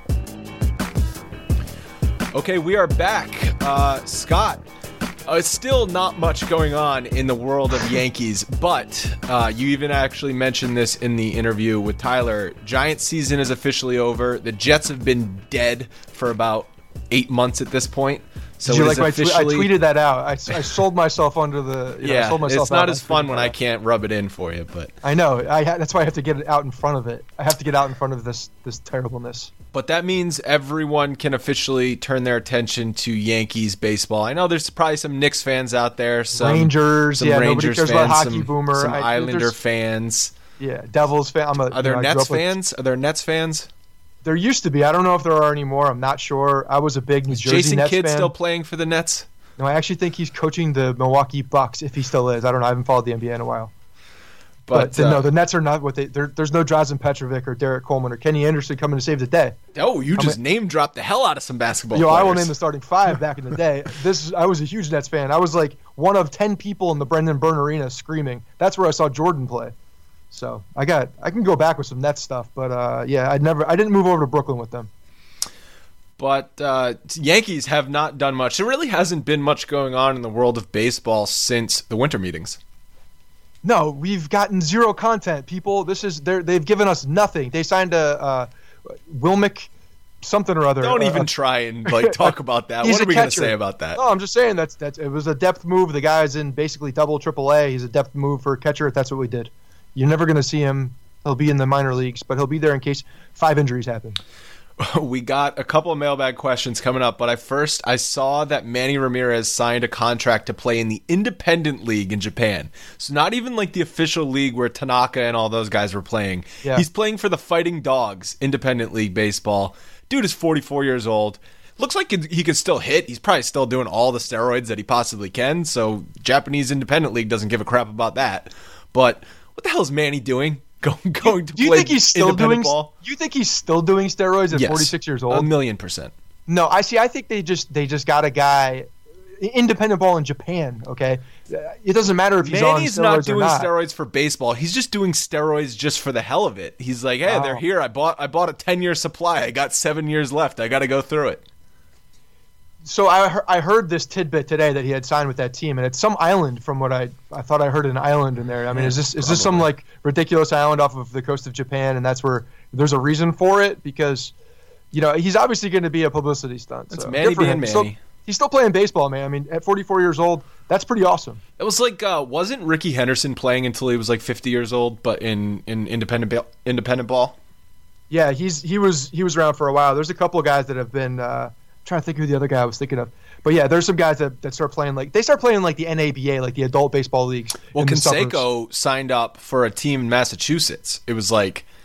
Okay, we are back. Scott. It's still not much going on in the world of Yankees, but you even actually mentioned this in the interview with Tyler. Giants season is officially over. The Jets have been dead for about 8 months at this point. So I tweeted that out. I sold myself under the. Yeah, sold myself it's not as fun when I can't rub it in for you, but I know. That's why I have to get it out in front of it. I have to get out in front of this terribleness. But that means everyone can officially turn their attention to Yankees baseball. I know there's probably some Knicks fans out there, some Rangers, some nobody cares about Hockey Boomer, some Islander fans. Yeah, Devils fan. Are there Nets fans? Are there Nets fans? There used to be. I don't know if there are anymore. I'm not sure. I was a big New Jersey Jason Nets Kidd fan. Still playing for the Nets? No, I actually think he's coaching the Milwaukee Bucks, if he still is. I don't know. I haven't followed the NBA in a while. But no, the Nets are not what there's no Drazen Petrovic or Derek Coleman or Kenny Anderson coming to save the day. Oh, you just name dropped the hell out of some basketball players. I will name the starting 5 back in the day. I was a huge Nets fan. I was like one of 10 people in the Brendan Byrne Arena screaming. That's where I saw Jordan play. So I can go back with some Nets stuff, but I didn't move over to Brooklyn with them. But Yankees have not done much. There really hasn't been much going on in the world of baseball since the winter meetings. No, we've gotten zero content, people. They've given us nothing. They signed a Wilmick something or other. Don't even try and talk about that. What are we going to say about that? No, I'm just saying that it was a depth move. The guy's in basically double AAA. He's a depth move for a catcher. That's what we did. You're never going to see him. He'll be in the minor leagues, but he'll be there in case 5 injuries happen. We got a couple of mailbag questions coming up, but I saw that Manny Ramirez signed a contract to play in the independent league in Japan. So not even like the official league where Tanaka and all those guys were playing. Yeah. He's playing for the Fighting Dogs independent league baseball. Dude is 44 years old. Looks like he can still hit. He's probably still doing all the steroids that he possibly can. So Japanese independent league doesn't give a crap about that. But what the hell is Manny doing? Going to play do you think he's still doing ball? You think he's still doing steroids at 46 years old? 1,000,000%. No, I think they just got a guy independent ball in Japan, okay? It doesn't matter if he's Manny's on steroids not doing or not. steroids for baseball. He's just doing steroids just for the hell of it. He's like, "Hey, they're here. I bought a 10-year supply. I got 7 years left. I got to go through it." So I heard this tidbit today that he had signed with that team, and it's some island from what I thought I heard an island in there. I mean, is this some like ridiculous island off of the coast of Japan, and that's where there's a reason for it? Because, he's obviously going to be a publicity stunt. That's so Manny being Manny. He's still playing baseball, man. I mean, at 44 years old, that's pretty awesome. It was like, wasn't Ricky Henderson playing until he was like 50 years old, but in independent ball? Yeah, he was around for a while. There's a couple of guys that have been. Trying to think who the other guy I was thinking of, but yeah, there's some guys that start playing like the NABA, like the adult baseball leagues. Well, Canseco signed up for a team in Massachusetts. It was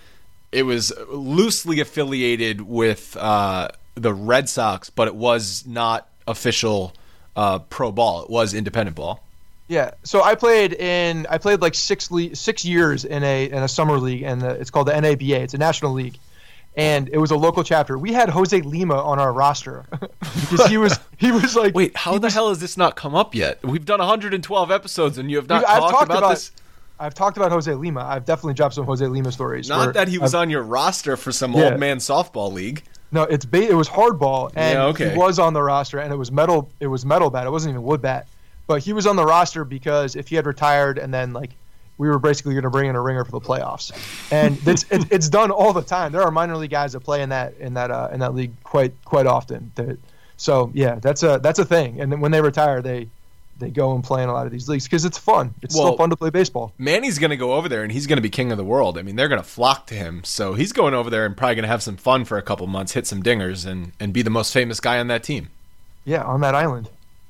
loosely affiliated with the Red Sox, but it was not official pro ball. It was independent ball. Yeah, so I played like 6 years in a summer league, and it's called the NABA. It's a national league. And it was a local chapter. We had Jose Lima on our roster because he was like, wait, how the hell has this not come up yet? We've done 112 episodes and you have not talked about this. I've talked about Jose Lima. I've definitely dropped some Jose Lima stories. Not that he was on your roster for some old man softball league. No, it was hardball, and he was on the roster, and it was metal. It was metal bat. It wasn't even wood bat, but he was on the roster because if he had retired and then like. We were basically going to bring in a ringer for the playoffs, and it's done all the time. There are minor league guys that play in that league quite often. So yeah, that's a thing. And then when they retire, they go and play in a lot of these leagues because it's fun. It's still fun to play baseball. Manny's going to go over there and he's going to be king of the world. I mean, they're going to flock to him. So he's going over there and probably going to have some fun for a couple months, hit some dingers, and be the most famous guy on that team. Yeah, on that island.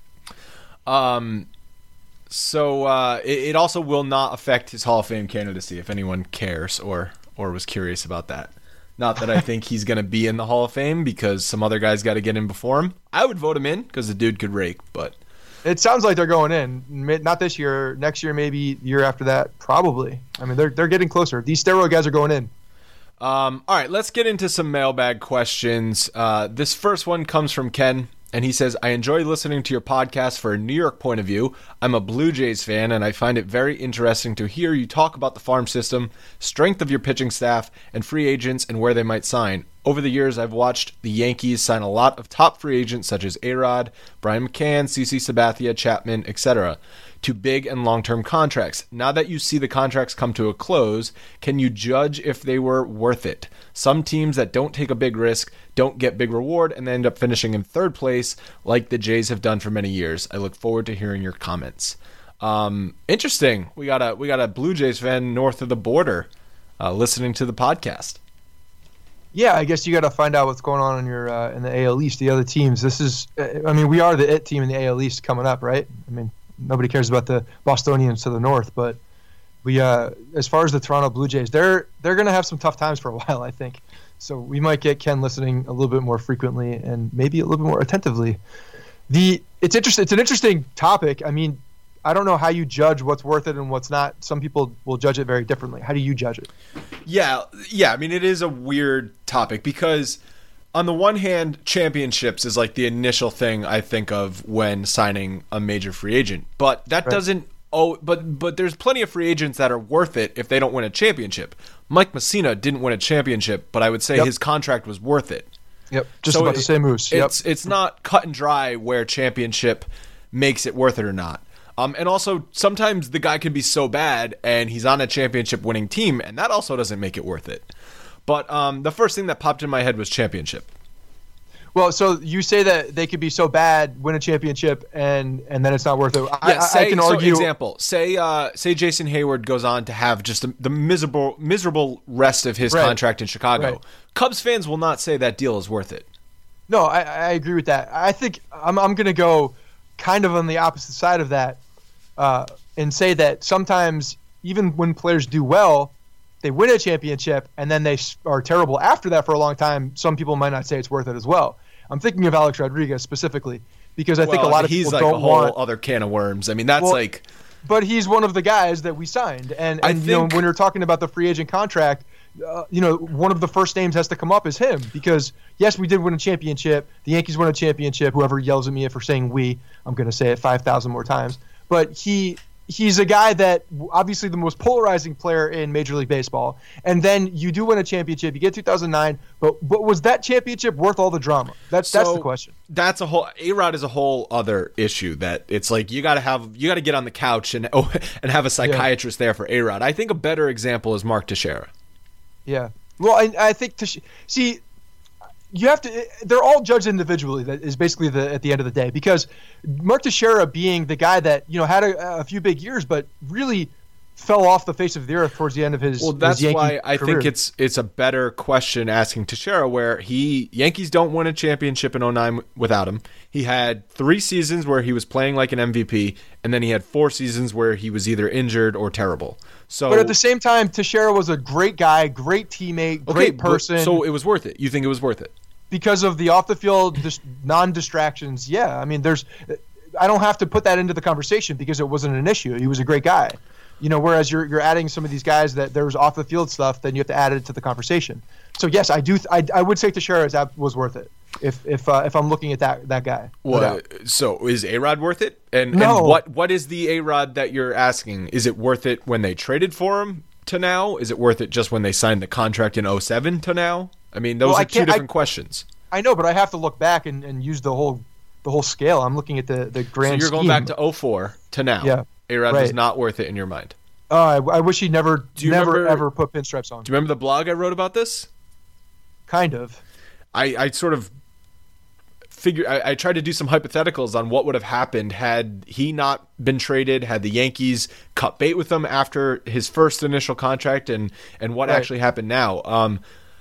So it also will not affect his Hall of Fame candidacy if anyone cares or was curious about that. Not that I think he's going to be in the Hall of Fame because some other guys got to get in before him. I would vote him in because the dude could rake, but it sounds like they're going in. Not this year, next year, maybe year after that, probably. I mean, they're getting closer. These steroid guys are going in. All right, let's get into some mailbag questions. This first one comes from Ken. And he says, I enjoy listening to your podcast for a New York point of view. I'm a Blue Jays fan, and I find it very interesting to hear you talk about the farm system, strength of your pitching staff, and free agents and where they might sign. Over the years, I've watched the Yankees sign a lot of top free agents such as A-Rod, Brian McCann, CC Sabathia, Chapman, etc., to big and long-term contracts. Now that you see the contracts come to a close, can you judge if they were worth it? Some teams that don't take a big risk don't get big reward and they end up finishing in third place like the Jays have done for many years. I look forward to hearing your comments. Interesting. We got a Blue Jays fan north of the border listening to the podcast. Yeah, I guess you got to find out what's going on in your in the AL East, the other teams. We are the it team in the AL East coming up, right? I mean, nobody cares about the Bostonians to the north, but we, as far as the Toronto Blue Jays, they're going to have some tough times for a while, I think. So we might get Ken listening a little bit more frequently and maybe a little bit more attentively. It's interesting. It's an interesting topic. I mean, I don't know how you judge what's worth it and what's not. Some people will judge it very differently. How do you judge it? Yeah. I mean, it is a weird topic because on the one hand, championships is like the initial thing I think of when signing a major free agent. But that doesn't but there's plenty of free agents that are worth it if they don't win a championship. Mike Messina didn't win a championship, but I would say his contract was worth it. Yep. Just about the same moves. It's not cut and dry where championship makes it worth it or not. And also, sometimes the guy can be so bad and he's on a championship winning team, and that also doesn't make it worth it. But the first thing that popped in my head was championship. Well, so you say that they could be so bad, win a championship, and then it's not worth it. I can argue. So example, say Jason Hayward goes on to have just the miserable rest of his contract in Chicago. Right. Cubs fans will not say that deal is worth it. No, I agree with that. I think I'm going to go kind of on the opposite side of that and say that sometimes even when players do well, they win a championship and then they are terrible after that for a long time. Some people might not say it's worth it as well. I'm thinking of Alex Rodriguez specifically because I think a lot of people don't want. He's like a whole other can of worms. I mean, that's like. But he's one of the guys that we signed, and when you're talking about the free agent contract, one of the first names has to come up is him because yes, we did win a championship. The Yankees won a championship. Whoever yells at me for saying we, I'm going to say it 5,000 more times. But he's a guy that obviously the most polarizing player in Major League Baseball. And then you do win a championship. You get 2009. But was that championship worth all the drama? That's the question. That's A-Rod is a whole other issue that it's like you got to get on the couch and have a psychiatrist there for A-Rod. I think a better example is Mark Teixeira. Yeah. Well, I think see. You have to. They're all judged individually. That is basically at the end of the day, because Mark Teixeira being the guy that had a few big years, but really fell off the face of the earth towards the end of his. Well, that's his why I career. think it's a better question asking Teixeira, where Yankees don't win a championship in 2009 without him. He had 3 seasons where he was playing like an MVP, and then he had 4 seasons where he was either injured or terrible. So, but at the same time, Teixeira was a great guy, great teammate, great person. So it was worth it. You think it was worth it? Because of the off-the-field non-distractions, yeah. I mean, I don't have to put that into the conversation because it wasn't an issue. He was a great guy. Whereas you're adding some of these guys that there's off-the-field stuff, then you have to add it to the conversation. So, yes, I do. I would say Teixeira was worth it if I'm looking at that guy. Well, so is A-Rod worth it? And what is the A-Rod that you're asking? Is it worth it when they traded for him to now? Is it worth it just when they signed the contract in 2007 to now? I mean, those are two different questions. I know, but I have to look back and use the whole scale. I'm looking at the grand. So you're going back to 2004 to now. Yeah, A-Rod was not worth it in your mind. I wish he never ever put pinstripes on. Do you remember the blog I wrote about this? Kind of. I sort of figured. I tried to do some hypotheticals on what would have happened had he not been traded, had the Yankees cut bait with him after his first initial contract, and what actually happened now.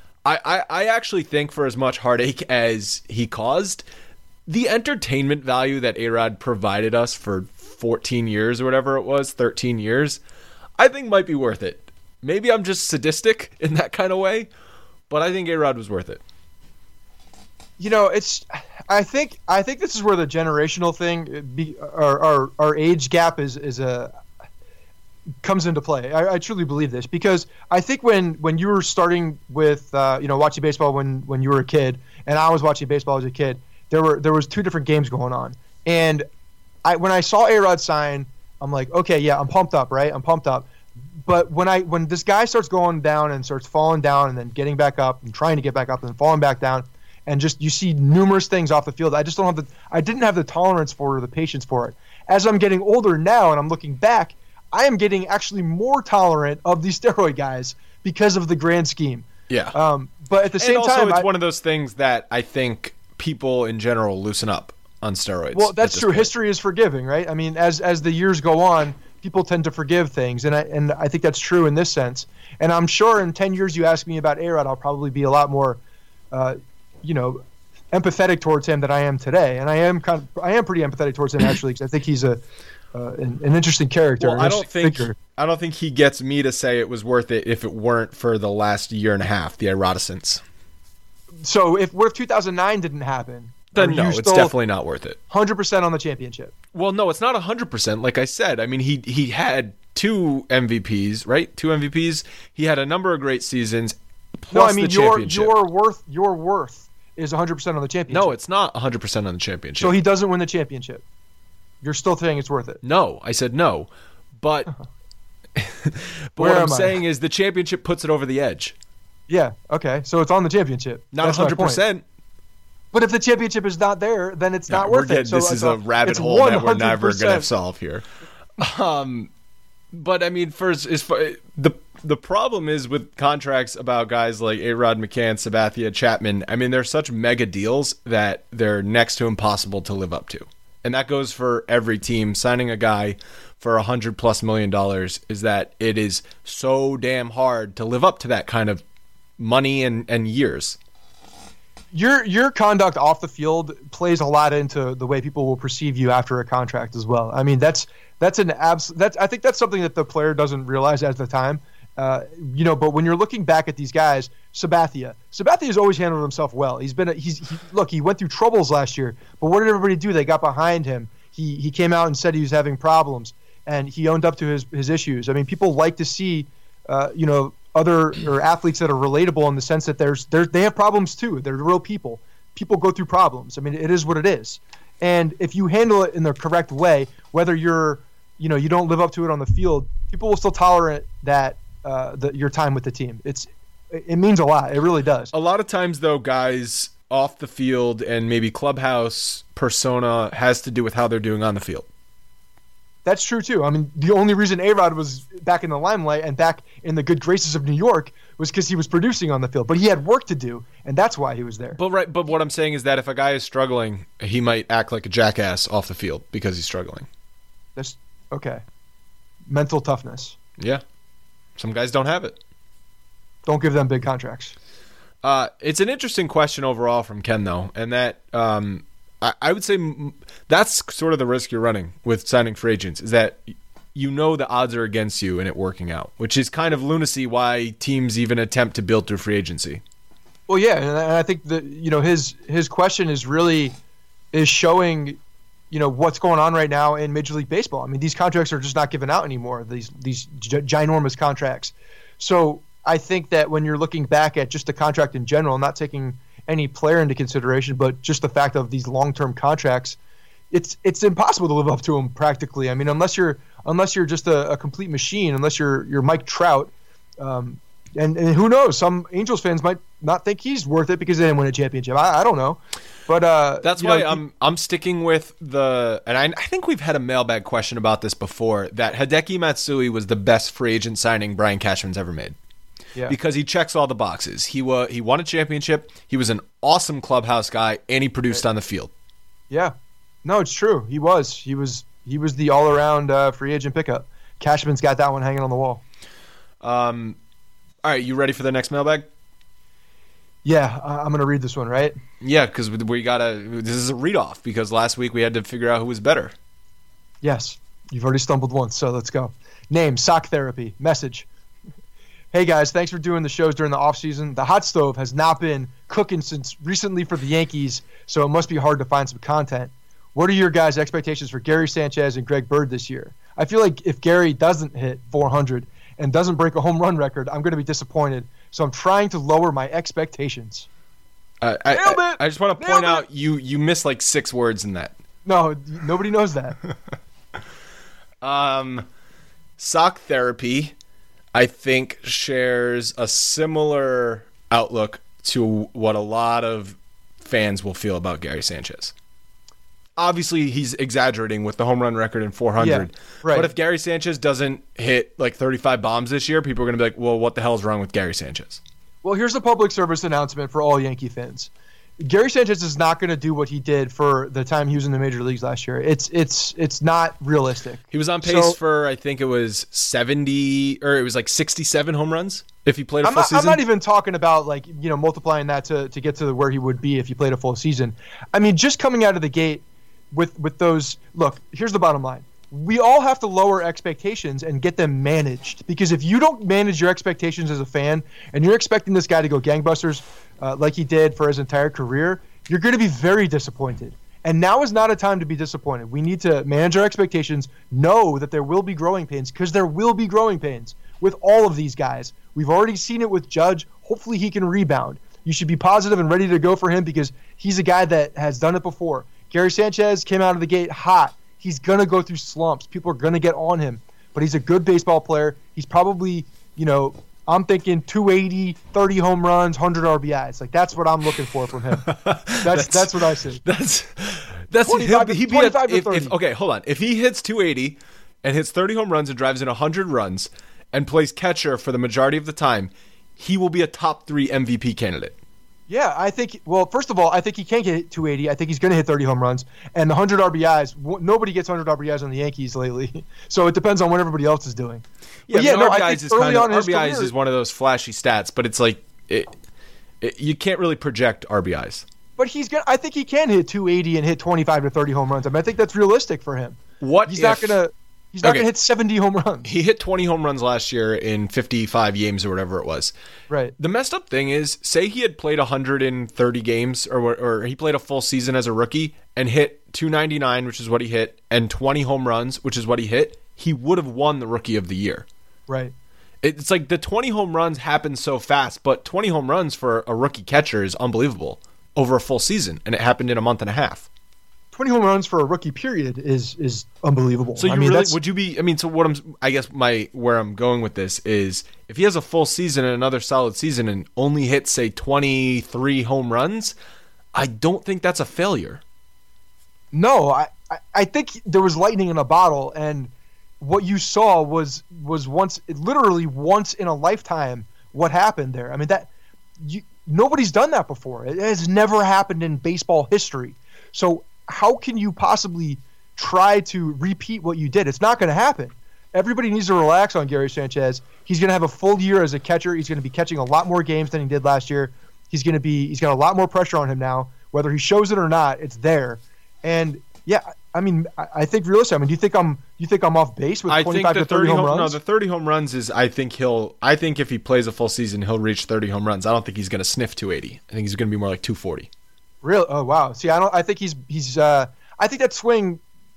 I actually think for as much heartache as he caused, the entertainment value that A-Rod provided us for 14 years or whatever it was, 13 years, I think might be worth it. Maybe I'm just sadistic in that kind of way, but I think A-Rod was worth it. I think this is where the generational thing, our age gap comes into play. I truly believe this because I think when you were starting with watching baseball when you were a kid and I was watching baseball as a kid, there was 2 different games going on. And when I saw A-Rod sign, I'm like, okay, yeah, I'm pumped up, right? I'm pumped up. But when this guy starts going down and starts falling down and then getting back up and trying to get back up and falling back down, and just you see numerous things off the field, I didn't have the tolerance for or the patience for it. As I'm getting older now and I'm looking back, I am getting actually more tolerant of these steroid guys because of the grand scheme. Yeah. But at the same time, it's one of those things that I think people in general loosen up on steroids. Well, that's true. Point. History is forgiving, right? I mean, as the years go on, people tend to forgive things, and I think that's true in this sense. And I'm sure in 10 years you ask me about A-Rod, I'll probably be a lot more, empathetic towards him than I am today. And I am pretty empathetic towards him actually, because I think he's an interesting character. Well, I don't think he gets me to say it was worth it if it weren't for the last year and a half, the iridescence. So what if 2009 didn't happen? Then no, it's definitely not worth it. 100% on the championship. Well, no, it's not 100%. Like I said, I mean, he had 2 MVPs, right? 2 MVPs. He had a number of great seasons. Plus the championship. Your worth is 100% on the championship. No, it's not 100% on the championship. So he doesn't win the championship. You're still saying it's worth it. No, I said no. But what I'm saying is the championship puts it over the edge. Yeah, okay. So it's on the championship. Not 100%. But if the championship is not there, then it's not worth it. So this is a rabbit hole that we're never going to solve here. But I mean, the problem is with contracts about guys like A-Rod, McCann, Sabathia, Chapman. I mean, they're such mega deals that they're next to impossible to live up to. And that goes for every team. Signing a guy for $100+ million is that it is so damn hard to live up to that kind of money and years. Your conduct off the field plays a lot into the way people will perceive you after a contract as well. I mean, I think that's something that the player doesn't realize at the time. But when you're looking back at these guys, Sabathia has always handled himself well. He went through troubles last year, but what did everybody do? They got behind him. He came out and said he was having problems, and he owned up to his issues. I mean, people like to see, other athletes that are relatable in the sense that they have problems too. They're real people. People go through problems. I mean, it is what it is. And if you handle it in the correct way, whether you don't live up to it on the field, people will still tolerate that your time with the team. It means a lot. It really does. A lot of times, though, guys off the field and maybe clubhouse persona has to do with how they're doing on the field. That's true, too. I mean, the only reason A-Rod was back in the limelight and back in the good graces of New York was because he was producing on the field. But he had work to do, and that's why he was there. But what I'm saying is that if a guy is struggling, he might act like a jackass off the field because he's struggling. That's okay. Mental toughness. Yeah. Some guys don't have it. Don't give them big contracts. It's an interesting question overall from Ken, though, and that I would say that's sort of the risk you're running with signing free agents, is that the odds are against you and it working out, which is kind of lunacy why teams even attempt to build through free agency. Well, yeah, and I think that his question is showing what's going on right now in Major League Baseball. I mean, these contracts are just not given out anymore. These ginormous contracts. So I think that when you're looking back at just the contract in general, not taking any player into consideration, but just the fact of these long-term contracts, it's impossible to live up to them practically. I mean, unless you're just a complete machine, unless you're Mike Trout, and who knows, some Angels fans might not think he's worth it because they didn't win a championship. I don't know, but that's why I'm sticking with and I think we've had a mailbag question about this before, that Hideki Matsui was the best free agent signing Brian Cashman's ever made. Yeah. Because he checks all the boxes. He won a championship. He was an awesome clubhouse guy, and he produced on the field. Yeah, no, it's true. He was the all around free agent pickup. Cashman's got that one hanging on the wall. All right, you ready for the next mailbag? Yeah, I'm gonna read this one, right? Yeah, because this is a read off because last week we had to figure out who was better. Yes, you've already stumbled once, so let's go. Name: Sock Therapy. Message: Hey guys, thanks for doing the shows during the offseason. The hot stove has not been cooking since recently for the Yankees, so it must be hard to find some content. What are your guys' expectations for Gary Sanchez and Greg Bird this year? I feel like if Gary doesn't hit 400 and doesn't break a home run record, I'm going to be disappointed. So I'm trying to lower my expectations. I just want to point out you missed like 6 words in that. No, nobody knows that. Sock Therapy, I think, shares a similar outlook to what a lot of fans will feel about Gary Sanchez. Obviously, he's exaggerating with the home run record in 400. Yeah, right. But if Gary Sanchez doesn't hit like 35 bombs this year, people are going to be like, well, what the hell is wrong with Gary Sanchez? Well, here's a public service announcement for all Yankee fans. Gary Sanchez is not going to do what he did for the time he was in the major leagues last year. It's not realistic. He was on pace for, I think it was 70 or it was like 67 home runs if he played a full season. I'm not even talking about like, multiplying that to get to where he would be if he played a full season. I mean, just coming out of the gate with those, look, here's the bottom line. We all have to lower expectations and get them managed, because if you don't manage your expectations as a fan and you're expecting this guy to go gangbusters like he did for his entire career, you're going to be very disappointed. And now is not a time to be disappointed. We need to manage our expectations, know that there will be growing pains, because there will be growing pains with all of these guys. We've already seen it with Judge. Hopefully he can rebound. You should be positive and ready to go for him because he's a guy that has done it before. Gary Sanchez came out of the gate hot. He's going to go through slumps. People are going to get on him. But he's a good baseball player. He's probably, I'm thinking 280, 30 home runs, 100 RBIs. Like, that's what I'm looking for from him. That's what I see. That's 25 to 30. Okay, hold on. If he hits 280 and hits 30 home runs and drives in 100 runs and plays catcher for the majority of the time, he will be a top 3 MVP candidate. Yeah, I think, well, first of all, I think he can get 280. I think he's going to hit 30 home runs. And the 100 RBIs, nobody gets 100 RBIs on the Yankees lately. So it depends on what everybody else is doing. Yeah, I think RBIs is one of those flashy stats, but it's like you can't really project RBIs. But I think he can hit 280 and hit 25 to 30 home runs. I mean, I think that's realistic for him. He's not going to hit 70 home runs. He hit 20 home runs last year in 55 games or whatever it was. Right. The messed up thing is, say he had played 130 games or he played a full season as a rookie and hit 299, which is what he hit, and 20 home runs, which is what he hit, he would have won the Rookie of the Year. Right. It's like the 20 home runs happen so fast, but 20 home runs for a rookie catcher is unbelievable over a full season, and it happened in a month and a half. 20 home runs for a rookie period is unbelievable. So where I'm going with this is, if he has a full season and another solid season and only hits, say, 23 home runs, I don't think that's a failure. No, I think there was lightning in a bottle, and what you saw was literally once in a lifetime what happened there. I mean, nobody's done that before. It has never happened in baseball history. So how can you possibly try to repeat what you did? It's not going to happen. Everybody needs to relax on Gary Sanchez. He's going to have a full year as a catcher. He's going to be catching a lot more games than he did last year. He's got a lot more pressure on him now. Whether he shows it or not, it's there. And yeah, I mean, I think realistically, I mean, do you think I'm off base with 25 to 30 home runs? No, the 30 home runs is, I think if he plays a full season, he'll reach 30 home runs. I don't think he's going to sniff 280. I think he's going to be more like 240. Really? Oh wow. See, I think I think that swing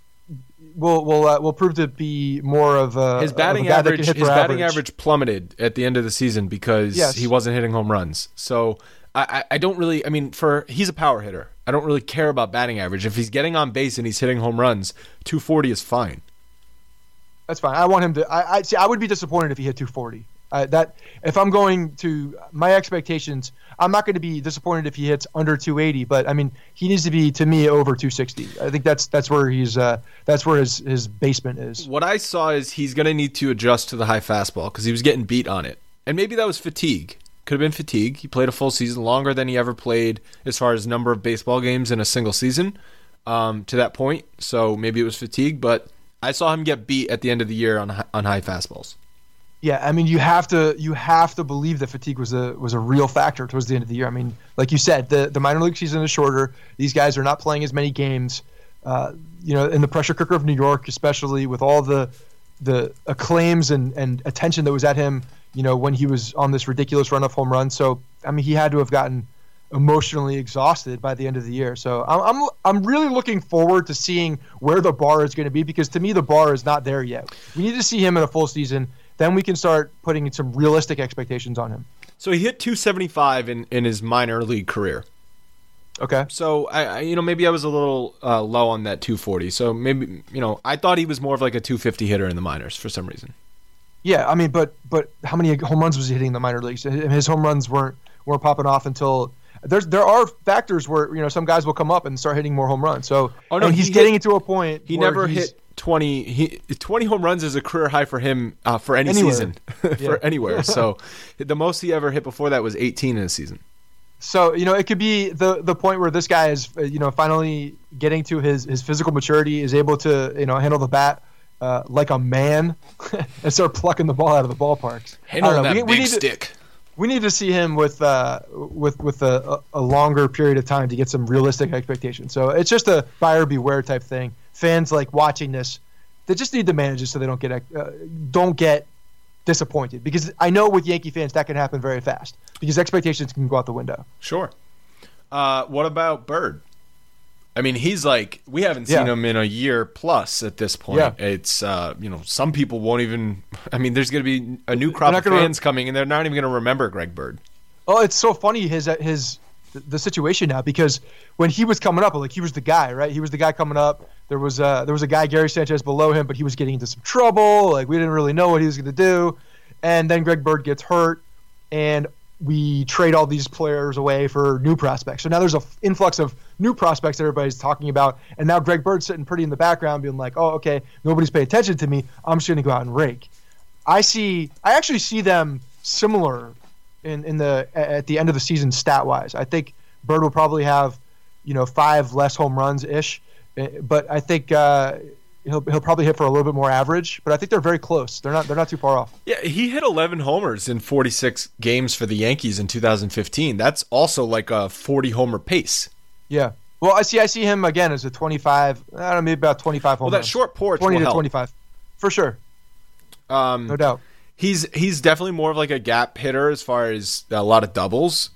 will prove to be more of a his batting average. His batting average plummeted at the end of the season because he wasn't hitting home runs. So I don't really. I mean, he's a power hitter. I don't really care about batting average. If he's getting on base and he's hitting home runs, 240 is fine. That's fine. I want him to. I would be disappointed if he hit 240. If I'm going to my expectations, I'm not going to be disappointed if he hits under 280. But I mean, he needs to be, to me, over 260. I think that's where his basement is. What I saw is he's going to need to adjust to the high fastball because he was getting beat on it, and maybe that was fatigue. Could have been fatigue. He played a full season, longer than he ever played as far as number of baseball games in a single season to that point. So maybe it was fatigue, but I saw him get beat at the end of the year on high fastballs. Yeah, I mean, you have to believe that fatigue was a real factor towards the end of the year. I mean, like you said, the minor league season is shorter. These guys are not playing as many games. In the pressure cooker of New York, especially with all the acclaims and attention that was at him, when he was on this ridiculous run of home runs. So, I mean, he had to have gotten emotionally exhausted by the end of the year. So I'm really looking forward to seeing where the bar is going to be, because to me the bar is not there yet. We need to see him in a full season. Then we can start putting some realistic expectations on him. So he hit 275 in his minor league career. Okay. So maybe I was a little low on that 240. So maybe I thought he was more of like a 250 hitter in the minors for some reason. Yeah, I mean, but how many home runs was he hitting in the minor leagues? His home runs weren't popping off until there are factors where some guys will come up and start hitting more home runs. So he's getting into a point. He never hit 20. 20 home runs is a career high for him for any season for anywhere. So the most he ever hit before that was 18 in a season. So it could be the point where this guy is finally getting to his physical maturity, is able to handle the bat like a man and start plucking the ball out of the ballparks. Handle that big stick. We need to see him with a longer period of time to get some realistic expectations. So it's just a buyer beware type thing. Fans like watching this. They just need to manage it so they don't get disappointed, because I know with Yankee fans that can happen very fast because expectations can go out the window. Sure. What about Bird? I mean, he's like, we haven't seen him in a year plus at this point. Yeah. It's, some people won't even, I mean, there's going to be a new crop of fans coming, and they're not even going to remember Greg Bird. Oh, it's so funny, the situation now, because when he was coming up, like, he was the guy, right? He was the guy coming up. There was a guy, Gary Sanchez, below him, but he was getting into some trouble. Like, we didn't really know what he was going to do. And then Greg Bird gets hurt, and we trade all these players away for new prospects. So now there's an influx of new prospects that everybody's talking about, and now Greg Bird's sitting pretty in the background being like, oh, okay, nobody's paying attention to me. I'm just going to go out and rake. I actually see them similar at the end of the season stat wise. I think Bird will probably have 5 less home runs ish, but I think he'll probably hit for a little bit more average. But I think they're very close. They're not too far off. Yeah, he hit 11 homers in 46 games for the Yankees in 2015. That's also like a 40 homer pace. Yeah. Well, I see him again as a 25. I don't know, maybe about 25 home runs. Well, that short porch 20 will to help. 25, for sure. No doubt. He's definitely more of like a gap hitter as far as a lot of doubles.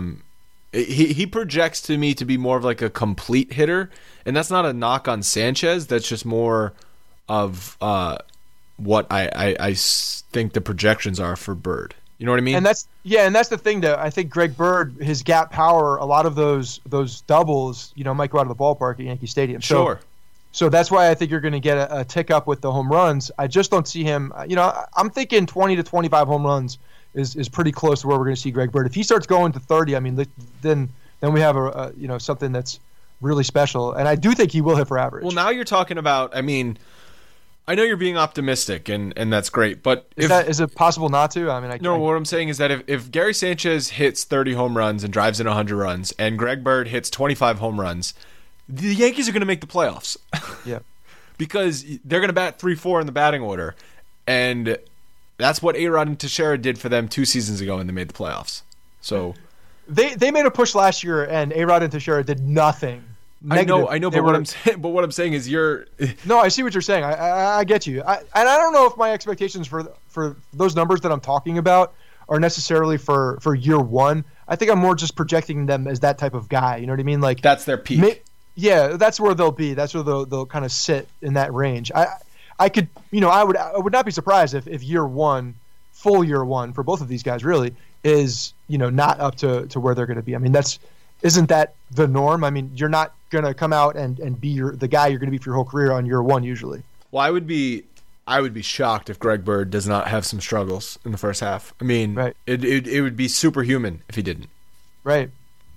He projects to me to be more of like a complete hitter, and that's not a knock on Sanchez. That's just more of what I think the projections are for Bird. You know what I mean? And that's the thing though. I think Greg Bird, his gap power, a lot of those doubles, might go out of the ballpark at Yankee Stadium. Sure. So that's why I think you're going to get a tick up with the home runs. I just don't see him. I'm thinking 20 to 25 home runs is pretty close to where we're going to see Greg Bird. If he starts going to 30, I mean, then we have a something that's really special. And I do think he will hit for average. Well, now you're talking about. I mean, I know you're being optimistic, and that's great. But is it possible not to? I mean, what I'm saying is that if Gary Sanchez hits 30 home runs and drives in 100 runs, and Greg Bird hits 25 home runs, the Yankees are going to make the playoffs. Yeah. Because they're going to bat 3-4 in the batting order. And that's what A-Rod and Teixeira did for them 2 seasons ago, and they made the playoffs. So they made a push last year, and A-Rod and Teixeira did nothing. Negative. I know, but what I'm saying is you're. No, I see what you're saying. I get you. And I don't know if my expectations for those numbers that I'm talking about are necessarily for year one. I think I'm more just projecting them as that type of guy. You know what I mean? Like that's their peak. Yeah, that's where they'll be. That's where they'll kind of sit in that range. I could, I would not be surprised if year one, full year one for both of these guys really is, not up to where they're going to be. I mean, isn't that the norm? I mean, you're not going to come out and be the guy you're going to be for your whole career on year one usually. Well, I would be shocked if Greg Bird does not have some struggles in the first half. I mean, right. It would be superhuman if he didn't. Right.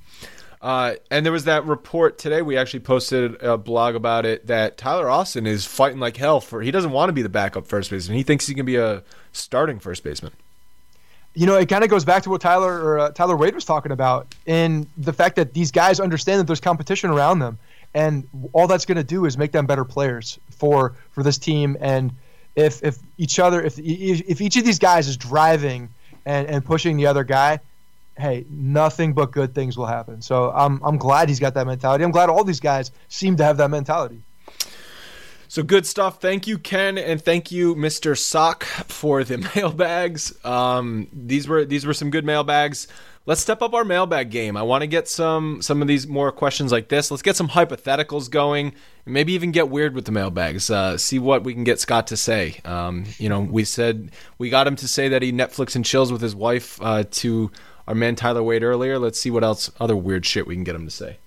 And there was that report today. We actually posted a blog about it that Tyler Austin is fighting like hell he doesn't want to be the backup first baseman. He thinks he can be a starting first baseman. It kind of goes back to what Tyler Wade was talking about, in the fact that these guys understand that there's competition around them, and all that's going to do is make them better players for this team. And if each of these guys is driving and pushing the other guy, hey, nothing but good things will happen. So I'm glad he's got that mentality. I'm glad all these guys seem to have that mentality. So good stuff. Thank you, Ken, and thank you, Mr. Sock, for the mailbags. These were some good mailbags. Let's step up our mailbag game. I want to get some of these more questions like this. Let's get some hypotheticals going, and maybe even get weird with the mailbags. See what we can get Scott to say. We said we got him to say that he Netflix and chills with his wife to our man Tyler Wade earlier. Let's see what other weird shit we can get him to say.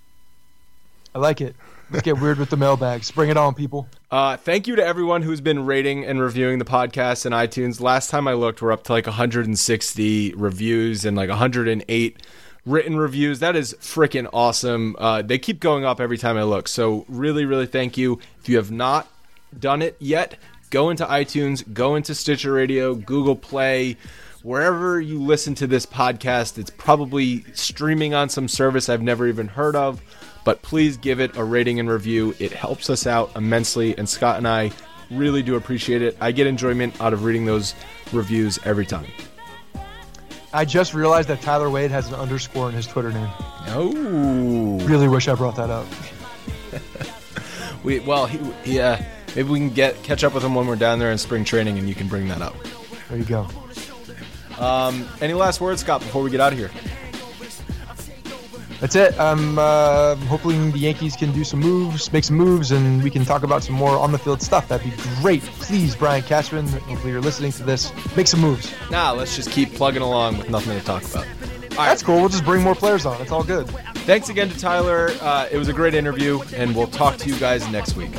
I like it. Let's get weird with the mailbags. Bring it on, people. Thank you to everyone who's been rating and reviewing the podcast in iTunes. Last time I looked, we're up to like 160 reviews and like 108 written reviews. That is freaking awesome. They keep going up every time I look. So really, really thank you. If you have not done it yet, go into iTunes, go into Stitcher Radio, Google Play, wherever you listen to this podcast. It's probably streaming on some service I've never even heard of. But please give it a rating and review. It helps us out immensely, and Scott and I really do appreciate it. I get enjoyment out of reading those reviews every time. I just realized that Tyler Wade has an underscore in his Twitter name. Oh. Really wish I brought that up. Maybe we can catch up with him when we're down there in spring training, and you can bring that up. There you go. Any last words, Scott, before we get out of here? That's it. I'm hoping the Yankees can do some moves, make some moves, and we can talk about some more on-the-field stuff. That'd be great. Please, Brian Cashman, hopefully you're listening to this, make some moves. Nah, let's just keep plugging along with nothing to talk about. All right. That's cool. We'll just bring more players on. It's all good. Thanks again to Tyler. It was a great interview, and we'll talk to you guys next week.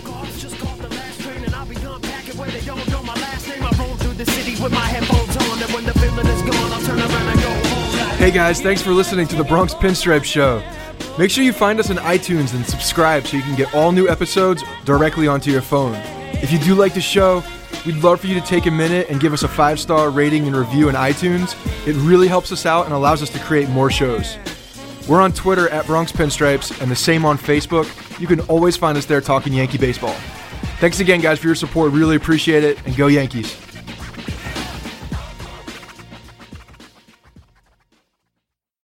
Hey guys, thanks for listening to the Bronx Pinstripe Show. Make sure you find us on iTunes and subscribe so you can get all new episodes directly onto your phone. If you do like the show, We'd love for you to take a minute and give us a 5-star rating and review in iTunes. It really helps us out and allows us to create more shows. We're on Twitter at Bronx Pinstripes and the same on Facebook. You can always find us there talking Yankee baseball. Thanks again, guys, for your support. Really appreciate it, and go Yankees.